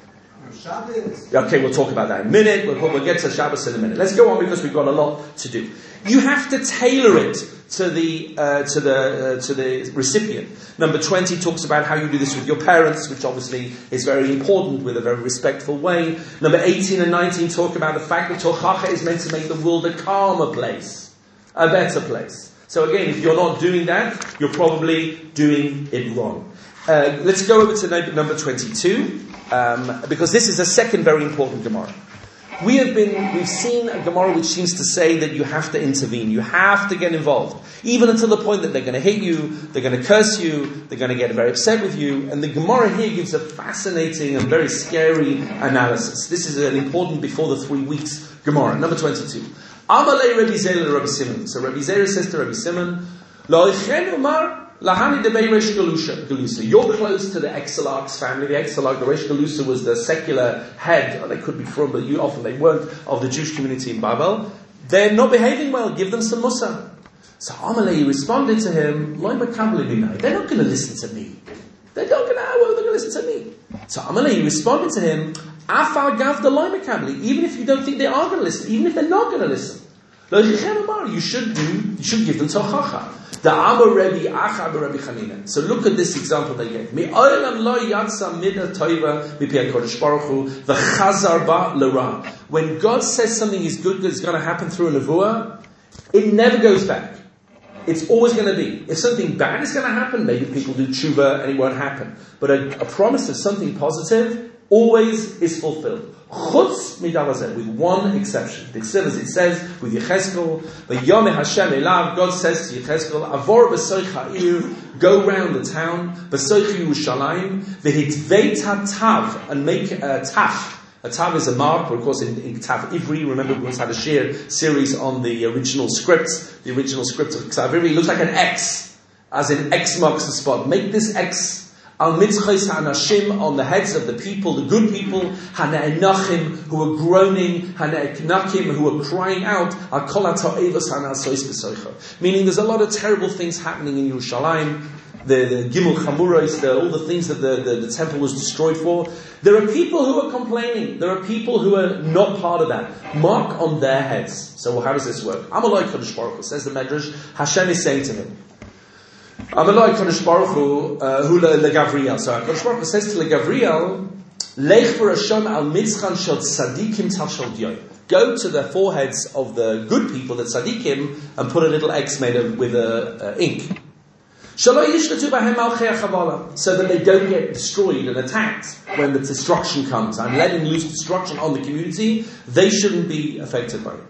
Okay, we'll talk about that in a minute. We'll, we'll get to Shabbos in a minute. Let's go on because we've got a lot to do. You have to tailor it to the uh, to the uh, to the recipient. Number twenty talks about how you do this with your parents, which obviously is very important, with a very respectful way. Number eighteen and nineteen talk about the fact that Tochacha is meant to make the world a calmer place, a better place. So again, if you're not doing that, you're probably doing it wrong. Uh, let's go over to number twenty-two, um, because this is a second very important Gemara. We have been, we've seen a Gemara which seems to say that you have to intervene, you have to get involved, even until the point that they're going to hit you, they're going to curse you, they're going to get very upset with you. And the Gemara here gives a fascinating and very scary analysis. This is an important before the three weeks Gemara. Number twenty-two. Amalei Rabbi Zera Rabbi Simon. So Rabbi Zera says to Rabbi Simon, Lo'ichen Umar Lahani Debei Resh Galusa. You're close to the Exilarch's family. The Exilarch, the Resh Galusa, was the secular head, or they could be from, but you, often they weren't, of the Jewish community in Babel. They're not behaving well. Give them some mussar. So Amalei responded to him, Loi Makabli Minai. They're not going to listen to me. They're not going to, well, they're going to listen to me. So Amalei responded to him, Afar Gav the Loi Makabli. Even if you don't think they are going to listen, even if they're not going to listen, you should do, you should give them Tochacha. The Amar Rebbe Acha Rebbe Chanina. So look at this example they gave. Mi olam lo yatsa mida toiva mipi HaKadosh Baruch Hu v'chazar ba l'ra. When God says something is good that's going to happen through a nevuah, it never goes back. It's always going to be. If something bad is going to happen, maybe people do tshuva and it won't happen. But a, a promise of something positive always is fulfilled. Chutz midavazeh, with one exception. The as it says with Yechezkel, V'yomeh Hashem elav, God says to Yechezkel, Avor b'soich ha'ir, go round the town, b'soich Yerushalayim, v'hitvei tav, and make a tav. A tav is a mark, but of course in, in Tav Ivri, remember we once had a share series on the original scripts, the original script of Tav Ivri, it looks like an X, as in X marks the spot. Make this X Al mitzchos ha'anashim, on the heads of the people, the good people, hana'enachim, who are groaning, hana'eknakim, who are crying out, al kol ha'ta'evos hana'asois b'soicha. Meaning there's a lot of terrible things happening in Yerushalayim, the, the Gimel Chamuros, the, all the things that the, the, the temple was destroyed for. There are people who are complaining. There are people who are not part of that. Mark on their heads. So well, how does this work? Amalai Kodesh Baruch Hu, says the Medrash, Hashem is saying to him, Amalai Kodesh Baruch Hu, Hu leGavriel. So Kodesh Baruch Hu says to leGavriel, Lech v'rasham al mitzchan shel tzadikim tal shel diyot. Go to the foreheads of the good people, the tzadikim, and put a little X made of, with a, uh, ink. So that they don't get destroyed and attacked when the destruction comes. I'm letting loose destruction on the community. They shouldn't be affected by it.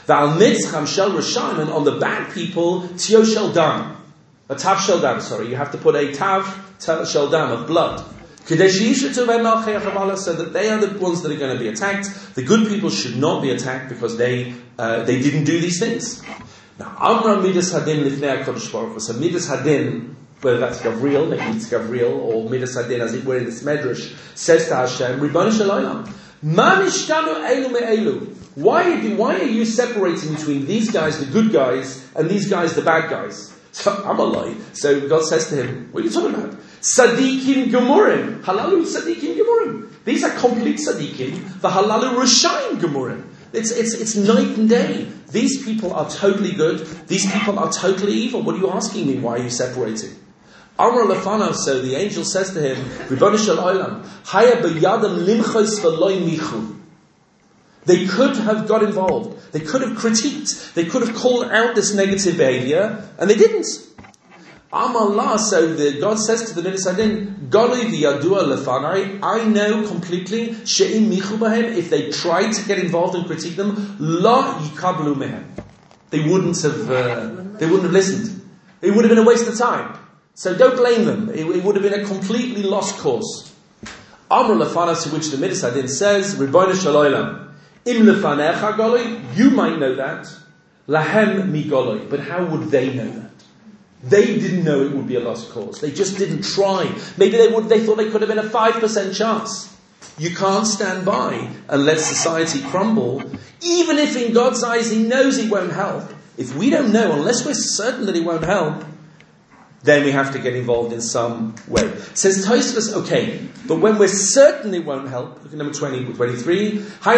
And on the bad people, tio shel dam. A tav shel dam, sorry. You have to put a tav shel dam of blood. So that they are the ones that are going to be attacked. The good people should not be attacked because they uh, they didn't do these things. Now, Amra Midas Hadin Lifnei HaKadosh Baruch Hu. So Midas Hadin, whether that's Gavriel, maybe it's Gavriel, or Midas Hadin, as it were in this Medrash, says to Hashem, Ribbon Shalayim, Ma nishtanu elu me'elu. Why, why are you separating between these guys, the good guys, and these guys, the bad guys? So, Amalai. So God says to him, what are you talking about? Sadiqim Gemurim. Halalu Sadiqim Gemurim. These are complete Sadiqim. The Halalu Rishayim Gemurim. It's, it's, it's night and day. These people are totally good. These people are totally evil. What are you asking me? Why are you separating? Amar Lefanav, so the angel says to him, Ribbon shel olam, Haya b'yadam limchos v'loi michu. They could have got involved. They could have critiqued. They could have called out this negative behavior, and they didn't. Amallah, so the, God says to the Midas Hadin, Goloi v'yadua lefanai, I know completely, she'im michu b'hem, if they tried to get involved and critique them, la yikablu mehem. They wouldn't have, uh, they wouldn't have listened. It would have been a waste of time. So don't blame them. It, it would have been a completely lost cause. Amr lefanas, to which the Midas Hadin says, Ribono shel olam, im lefanecha goloi, you might know that, lahem mi goloi, but how would they know that? They didn't know it would be a lost cause. They just didn't try. Maybe they would. They thought they could have been a five percent chance. You can't stand by and let society crumble, even if in God's eyes He knows it won't help. If we don't know, unless we're certain that it won't help, then we have to get involved in some way. Says Tosfos, okay, but when we're certain it won't help, look at number twenty, twenty-three,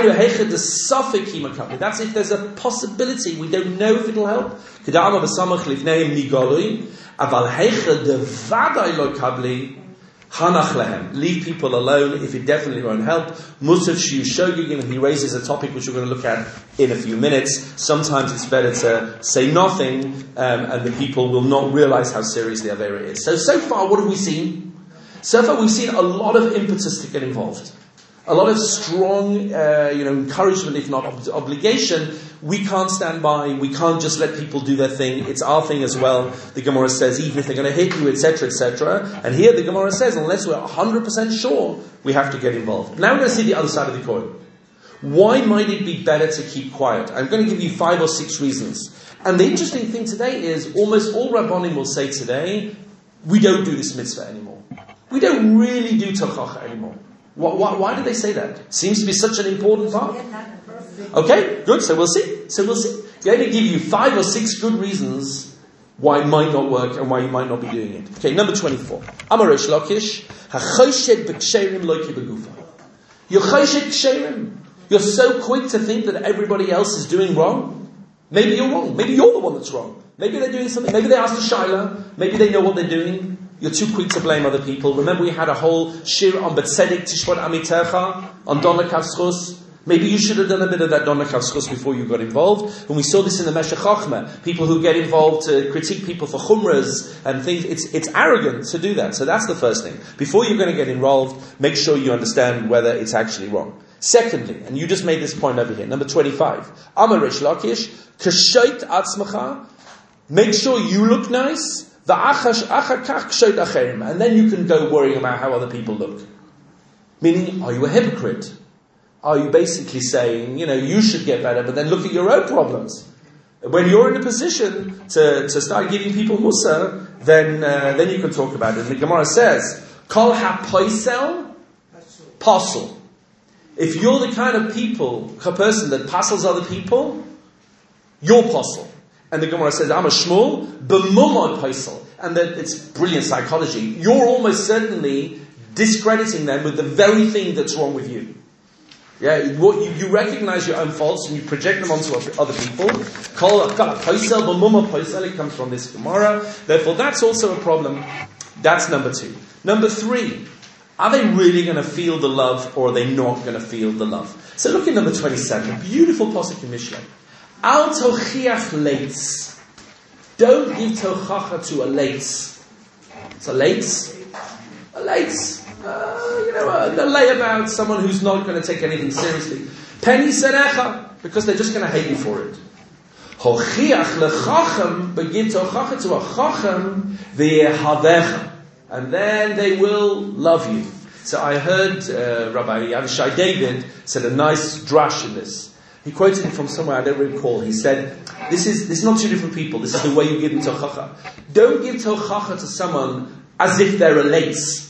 that's if there's a possibility, we don't know if it'll help. Leave people alone if it definitely won't help. Mutav Shiu Shogegim, he raises a topic which we're going to look at in a few minutes. Sometimes it's better to say nothing, um, and the people will not realize how serious the Avera is. So, so far, what have we seen? So far, we've seen a lot of impetus to get involved. A lot of strong, uh, you know, encouragement, if not ob- obligation. We can't stand by. We can't just let people do their thing. It's our thing as well. The Gemara says, even if they're going to hit you, et cetera, et cetera. And here the Gemara says, unless we're one hundred percent sure, we have to get involved. Now we're going to see the other side of the coin. Why might it be better to keep quiet? I'm going to give you five or six reasons. And the interesting thing today is, almost all Rabbanim will say today, we don't do this mitzvah anymore. We don't really do tochacha anymore. Why, why, why do they say that? Seems to be such an important part. Okay, good. So we'll see. So we'll see. I'm going to give you five or six good reasons why it might not work and why you might not be doing it. Okay, number twenty-four. Amar Reish Lakish, hachoshed b'ksherim loki b'gufa. You're choshed b'ksherim. You're so quick to think that everybody else is doing wrong. Maybe you're wrong. Maybe you're the one that's wrong. Maybe they're doing something. Maybe they asked a shaila. Maybe they know what they're doing. You're too quick to blame other people. Remember we had a whole shir on B'tzedek Tishbot Amitecha, on Dona Kavschus. Maybe you should have done a bit of that Dona Kavschus before you got involved. When we saw this in the Meshech Chochmah, people who get involved to critique people for chumras and things, it's, it's arrogant to do that. So that's the first thing. Before you're going to get involved, make sure you understand whether it's actually wrong. Secondly, and you just made this point over here, number twenty-five. Amar Reish Lakish, Kashoit Atzmacha, make sure you look nice. And then you can go worrying about how other people look. Meaning, are you a hypocrite? Are you basically saying, you know, you should get better, but then look at your own problems? When you're in a position to, to start giving people mussar, then uh, then you can talk about it. And the Gemara says, Kol ha-poisel, posel. If you're the kind of people, a person that passes other people, you're posel. And the Gemara says, I'm a shmul, b'mumad paisel. And that it's brilliant psychology. You're almost certainly discrediting them with the very thing that's wrong with you. Yeah, what you, you recognize your own faults and you project them onto other people. Kol paisel, b'mumad paisel, it comes from this Gemara. Therefore, that's also a problem. That's number two. Number three, are they really going to feel the love or are they not going to feel the love? So look at number twenty-seven. Beautiful pasuk in Mishlei. Al tochiach leitz. Don't give tochacha to a leitz. It's a leitz. A leitz. Uh, you know, a, a layabout, someone who's not going to take anything seriously. Penny serecha, because they're just going to hate you for it. Hochiach lechachem, but give tochacha to a chachem, v'yehavecha. And then they will love you. So I heard uh, Rabbi Avishai David said a nice drash in this. He quoted it from somewhere I don't recall. He said, this is this is not two different people. This is the way you give tochacha. Don't give tochacha to someone as if they're a leitz.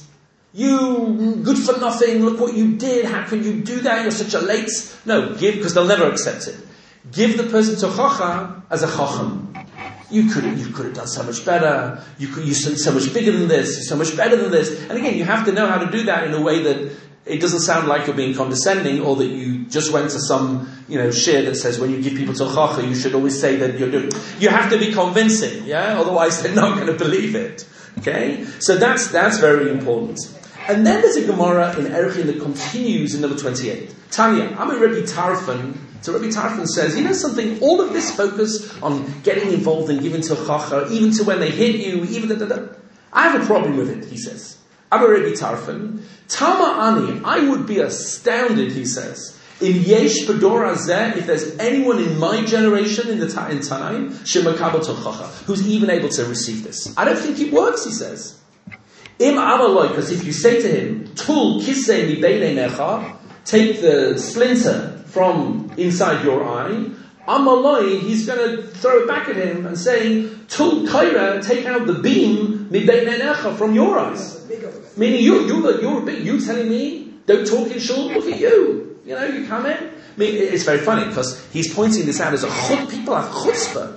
You, good for nothing, look what you did, how can you do that, you're such a leitz. No, give, because they'll never accept it. Give the person tochacha as a chacham. You could you could have done so much better. You could, you're so much bigger than this. You're so much better than this. And again, you have to know how to do that in a way that it doesn't sound like you're being condescending, or that you just went to some, you know, shir that says when you give people tochacha, you should always say that you're doing. You have to be convincing, yeah. Otherwise, they're not going to believe it. Okay, so that's that's very important. And then there's a Gemara in Erechin that continues in number twenty-eight. Tanya, I'm a Rebbe Tarfon. So Rebbe Tarfon says, you know something, all of this focus on getting involved and giving tochacha, even to when they hit you, even da, da, da, I have a problem with it, he says. I'm a Rebbe Tarfon. Tama ani, I would be astounded, he says, in yesh b'dor hazeh, if there's anyone in my generation in the ta- in Tanaim, shemakabel tochacha, who's even able to receive this. I don't think it works, he says. Im amaloi, because if you say to him, tul kisei mi beinei necha, take the splinter from inside your eye, amaloi, he's going to throw it back at him and saying, tul kaira, take out the beam mi beinei necha from your eyes. Meaning you, you, you're a big, you telling me, don't talk in shul, look at you. You know, you come in. I mean, it's very funny because he's pointing this out as a chut, people are chutzpah.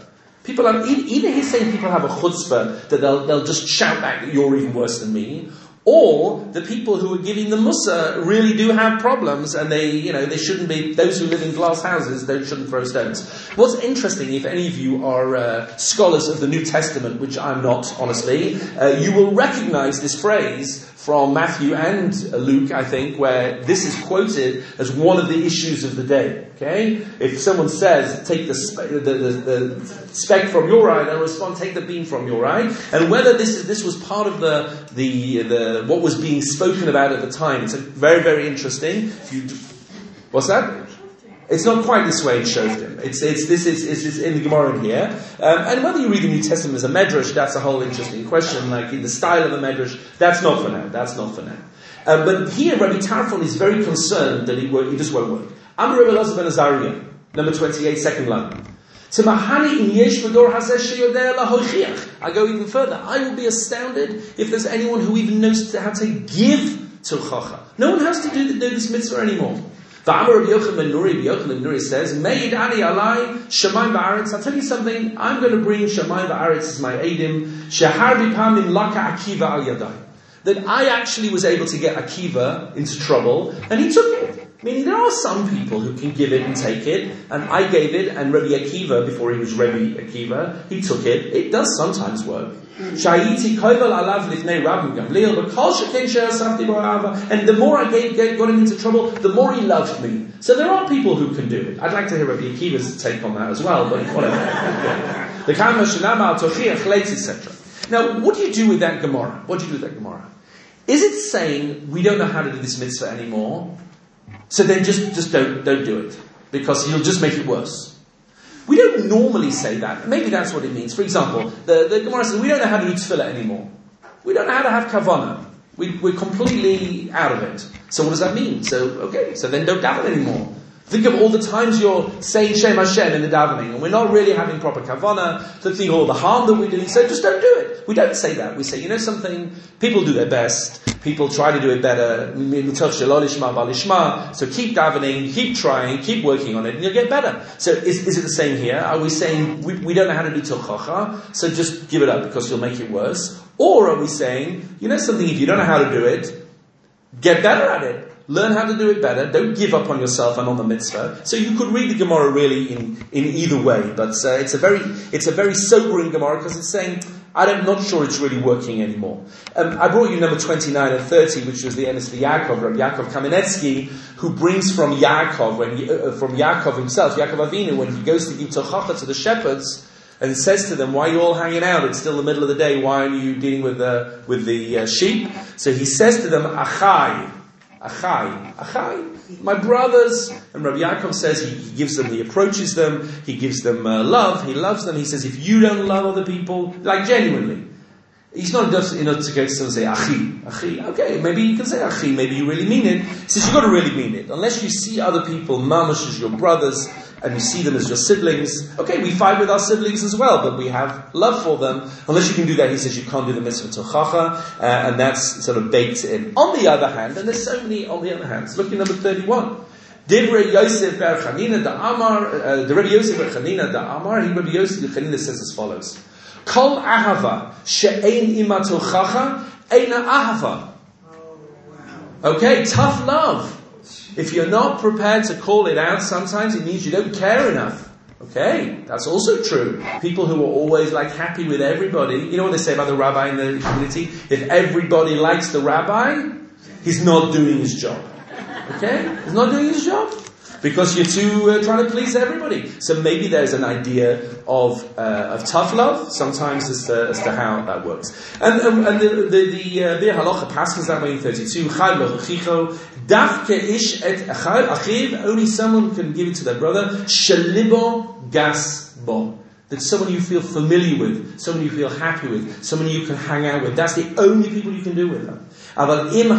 People are, either he's saying people have a chutzpah that they'll, they'll just shout back that you're even worse than me, or the people who are giving the mussar really do have problems, and they, you know, they shouldn't be, those who live in glass houses, they shouldn't throw stones. What's interesting, if any of you are uh, scholars of the New Testament, which I'm not, honestly, uh, you will recognize this phrase from Matthew and Luke, I think, where this is quoted as one of the issues of the day. Okay? If someone says, take the, spe- the, the, the speck from your eye, they'll respond, take the beam from your eye. And whether this is, this was part of the, the, the, what was being spoken about at the time, it's a very, very interesting. If you, what's that? It's not quite this way in Shoftim. It's, it's, this is, it's, it's in the Gemara in here. Um, and whether you read the New Testament as a medrash, that's a whole interesting question. Like in the style of a medrash, that's not for now. That's not for now. Um, but here, Rabbi Tarfon is very concerned that it, work, it just won't work. I'm Rabbi Elazar ben Azariah, number twenty-eight, second line. I go even further. I will be astounded if there's anyone who even knows how to give tzurchacha. No one has to do, do this mitzvah anymore. Rabbi Yochanan ben Nuri, Rabbi Yochanan ben Nuri says, Meid ani alai shamayim va'aretz. I'll tell you something, I'm going to bring shamayim va'aretz as my edim, sheharbi pamim laka akiva al yadai. That I actually was able to get Akiva into trouble, and he took it. Meaning there are some people who can give it and take it, and I gave it, and Rabbi Akiva, before he was Rabbi Akiva, he took it. It does sometimes work. And the more I gave, gave, got him into trouble, the more he loved me. So there are people who can do it. I'd like to hear Rabbi Akiva's take on that as well, but whatever. The et cetera. Now, what do you do with that Gemara? What do you do with that Gemara? Is it saying we don't know how to do this mitzvah anymore? So then just, just don't, don't do it. Because you'll just make it worse. We don't normally say that. Maybe that's what it means. For example, the, the Gemara says we don't know how to do tefillah anymore. We don't know how to have kavanah. We, we're completely out of it. So what does that mean? So, okay, so then don't daven anymore. Think of all the times you're saying Shem Hashem in the davening, and we're not really having proper kavanah. So think of all the harm that we're doing. So just don't do it. We don't say that. We say, you know something? People do their best. People try to do it better. So keep davening, keep trying, keep working on it, and you'll get better. So is, is it the same here? Are we saying we, we don't know how to do Tilchacha, so just give it up because you'll make it worse? Or are we saying, you know something? If you don't know how to do it, get better at it. Learn how to do it better. Don't give up on yourself and on the mitzvah. So you could read the Gemara really in, in either way, but uh, it's a very it's a very sobering Gemara because it's saying I'm not sure it's really working anymore. Um, I brought you number twenty-nine and thirty, which was the Emes Yaakov, Rabbi Yaakov Kamenetsky, who brings from Yaakov when he, uh, from Yaakov himself, Yaakov Avinu, when he goes to give Tochacha to the shepherds. And says to them, why are you all hanging out? It's still the middle of the day. Why are you dealing with the with the uh, sheep? So he says to them, Achai. Achai, Achai, my brothers. And Rabbi Yaakov says he, he gives them, he approaches them, he gives them uh, love, he loves them. He says, if you don't love other people, like genuinely, he's not enough, enough to go to someone and say, Achi, Achi. Okay, maybe you can say Achi, maybe you really mean it. He says, you've got to really mean it. Unless you see other people, mamash, as your brothers, and you see them as your siblings. Okay, we fight with our siblings as well, but we have love for them. Unless you can do that, he says you can't do the mitzvah tochacha, uh, and that's sort of baked in. On the other hand, and there's so many on the other hand, look at number thirty-one. Divrei Yosef ber Chanina da Amar, uh, the Rabbi Yosef ber Chanina da Amar, he Rabbi Yosef ber Chanina says as follows. Kol ahava she'ein ima tochacha, eina ahava. Okay, tough love. If you're not prepared to call it out, sometimes it means you don't care enough. Okay, that's also true. People who are always like happy with everybody, you know what they say about the rabbi in the community? If everybody likes the rabbi, he's not doing his job. Okay, he's not doing his job because you're too uh, trying to please everybody. So maybe there's an idea of uh, of tough love sometimes as to, as to how that works. And and, and the the the uh, Bir Halacha passes that way in thirty-two. Dafke ish et achiv, only someone can give it to their brother. Shalibo gas bo. That's someone you feel familiar with, someone you feel happy with, someone you can hang out with. That's the only people you can do with them. But if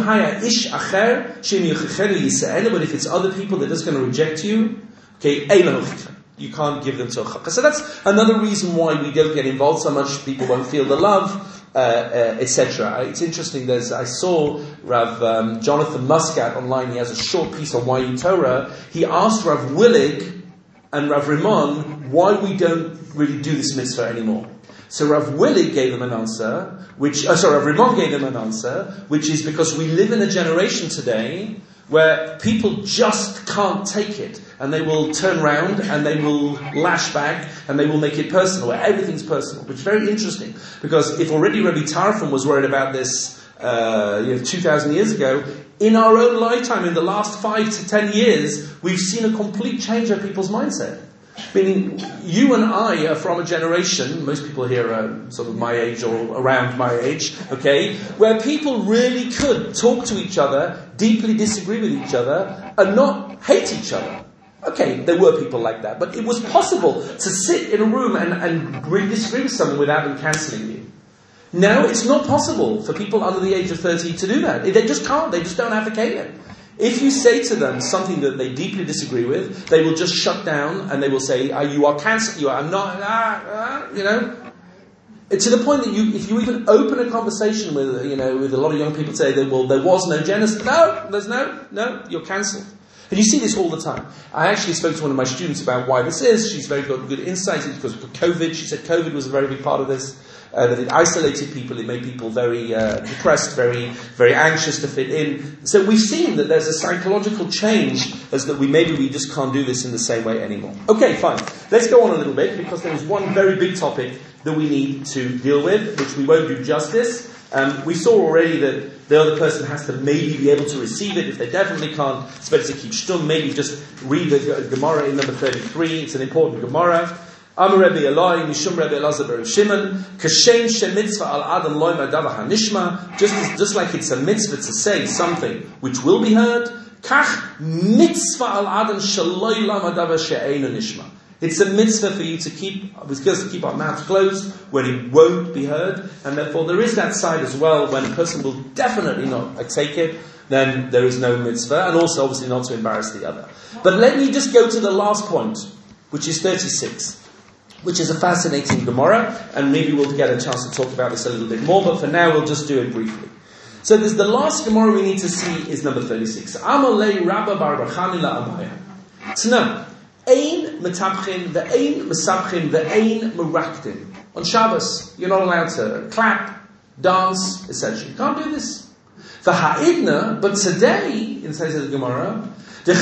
it's other people that are just going to reject you, okay, you can't give them tzorcha. So that's another reason why we don't get involved so much. People won't feel the love. Uh, uh, et cetera. It's interesting. There's, I saw Rav um, Jonathan Muscat online. He has a short piece on Y U Torah. He asked Rav Willig and Rav Rimon why we don't really do this mitzvah anymore. So Rav Willig gave them an answer, which, oh, sorry, Rav Rimon gave them an answer, which is because we live in a generation today where people just can't take it, and they will turn around and they will lash back and they will make it personal, where everything's personal, which is very interesting, because if already Rabbi Tarfon was worried about this uh, you know, two thousand years ago, in our own lifetime, in the last five to ten years, we've seen a complete change of people's mindset. Meaning, you and I are from a generation, most people here are sort of my age or around my age, okay, where people really could talk to each other, deeply disagree with each other, and not hate each other. Okay, there were people like that, but it was possible to sit in a room and, and really disagree with someone without them cancelling you. Now, it's not possible for people under the age of thirty to do that. They just can't, they just don't have the caleb. If you say to them something that they deeply disagree with, they will just shut down and they will say, oh, you are cancelled, you are not, ah, ah, you know. To the point that you, if you even open a conversation with, you know, with a lot of young people say that, well, there was no genocide. No, there's no, no, you're cancelled. And you see this all the time. I actually spoke to one of my students about why this is. She's very got good insight because of COVID. She said COVID was a very big part of this. Uh, that it isolated people, it made people very uh, depressed, very very anxious to fit in. So we've seen that there's a psychological change as that we maybe we just can't do this in the same way anymore. Okay, fine. Let's go on a little bit because there's one very big topic that we need to deal with, which we won't do justice. Um, we saw already that the other person has to maybe be able to receive it. If they definitely can't, it's better to keep stum. Maybe just read the Gemara in number thirty-three. It's an important Gemara. Amar Rebbe Eloi, Mishum Rebbe Elazar Ber Shimon, Kashem Shem Mitzvah Al Adam Loi Madava Hanishma, just as, just like it's a mitzvah to say something which will be heard, Kach Mitzvah Al Adam Shaloi La Madava She'einu Nishma. It's a mitzvah for you to keep, because to keep our mouths closed when it won't be heard, and therefore there is that side as well when a person will definitely not take it, then there is no mitzvah, and also obviously not to embarrass the other. But let me just go to the last point, which is thirty-six. Which is a fascinating Gemara, and maybe we'll get a chance to talk about this a little bit more, but for now we'll just do it briefly. So there's the last Gemara we need to see is number thirty-six. Amalei Rabba Bar Bachani La Abaya. So now, Ein Metapchin, Ve'ein Mesapchin, Ve'ein Meraktin. On Shabbos, you're not allowed to clap, dance, et cetera. You can't do this. V'ha'idna, but today, in the Gemara, we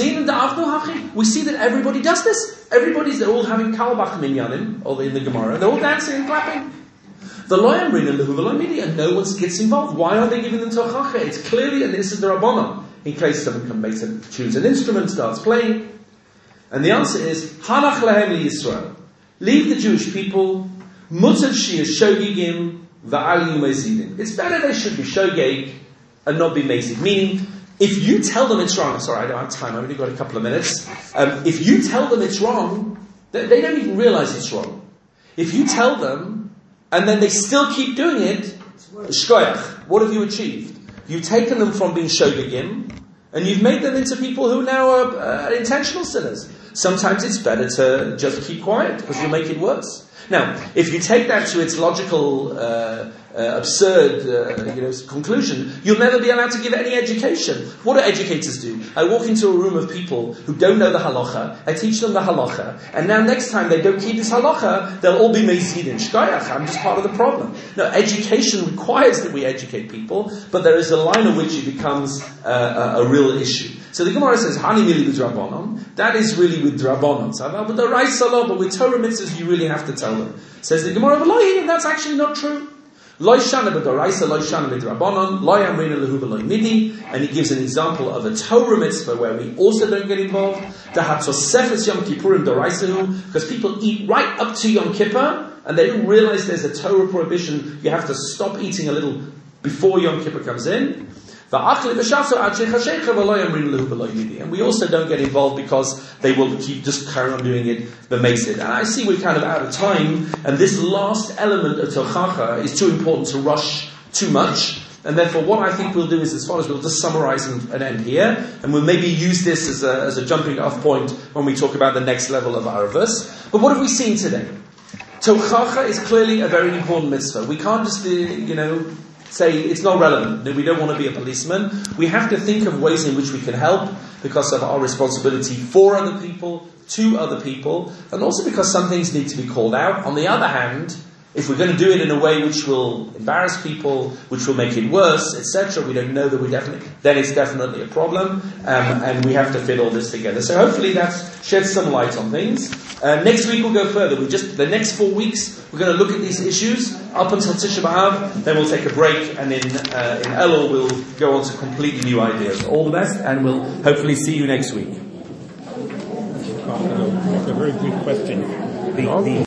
see that everybody does this. Everybody's, they're all having kalbach minyanim, or in the Gemara, and they're all dancing and clapping. The loyam rina lehu v'lo midi, and no one gets involved. Why are they giving them tochacha? It's clearly, and this is the Rabbanon, in case someone can make them choose an instrument, starts playing. And the answer is, hanach lahem li Yisrael. Leave the Jewish people, mutav shir shogigim va'ali u'mezidin. It's better they should be shogeg and not be mezid. Meaning, if you tell them it's wrong, sorry, I don't have time, I've only got a couple of minutes. Um, if you tell them it's wrong, they, they don't even realize it's wrong. If you tell them, and then they still keep doing it, shkoyach, what have you achieved? You've taken them from being shogegim, and you've made them into people who now are uh, intentional sinners. Sometimes it's better to just keep quiet, because you'll make it worse. Now, if you take that to its logical, uh, uh, absurd uh, you know, conclusion, you'll never be allowed to give any education. What do educators do? I walk into a room of people who don't know the halacha, I teach them the halacha, and now next time they don't keep this halacha, they'll all be mezid in shkoyach. I'm just part of the problem. No, education requires that we educate people, but there is a line at which it becomes uh, a, a real issue. So the Gemara says, Hani mili b'drabanon. That is really with drabanon. But the Raisa, but with Torah mitzvahs, you really have to tell them. Says the Gemara, and that's actually not true. Lo shana b'daraisa, lo shana b'drabanon, lo yamrina lehu v'lo midi. And he gives an example of a Torah mitzvah where we also don't get involved. Dahatzosefes Yom Kippurim daraisahu, because people eat right up to Yom Kippur, and they don't realize there's a Torah prohibition. You have to stop eating a little before Yom Kippur comes in. And we also don't get involved because they will keep just carry on doing it b'meisid. And I see we're kind of out of time, and this last element of tochacha is too important to rush too much. And therefore, what I think we'll do is, as far as we'll just summarize and, and end here, and we'll maybe use this as a, as a jumping off point when we talk about the next level of Aravus. But what have we seen today? Tochacha is clearly a very important mitzvah. We can't just, uh, you know, say it's not relevant, that we don't want to be a policeman. We have to think of ways in which we can help. because of our responsibility for other people, to other people, and also because some things need to be called out. On the other hand, if we're going to do it in a way which will embarrass people, which will make it worse, et cetera, we don't know that we definitely, then it's definitely a problem, um, and we have to fit all this together. So hopefully that's shed some light on things. Uh, next week we'll go further. We just the next four weeks we're going to look at these issues up until Tisha B'Av. Then we'll take a break, and in uh, in Elul we'll go on to completely new ideas. All the best, and we'll hopefully see you next week. A very good question. The, the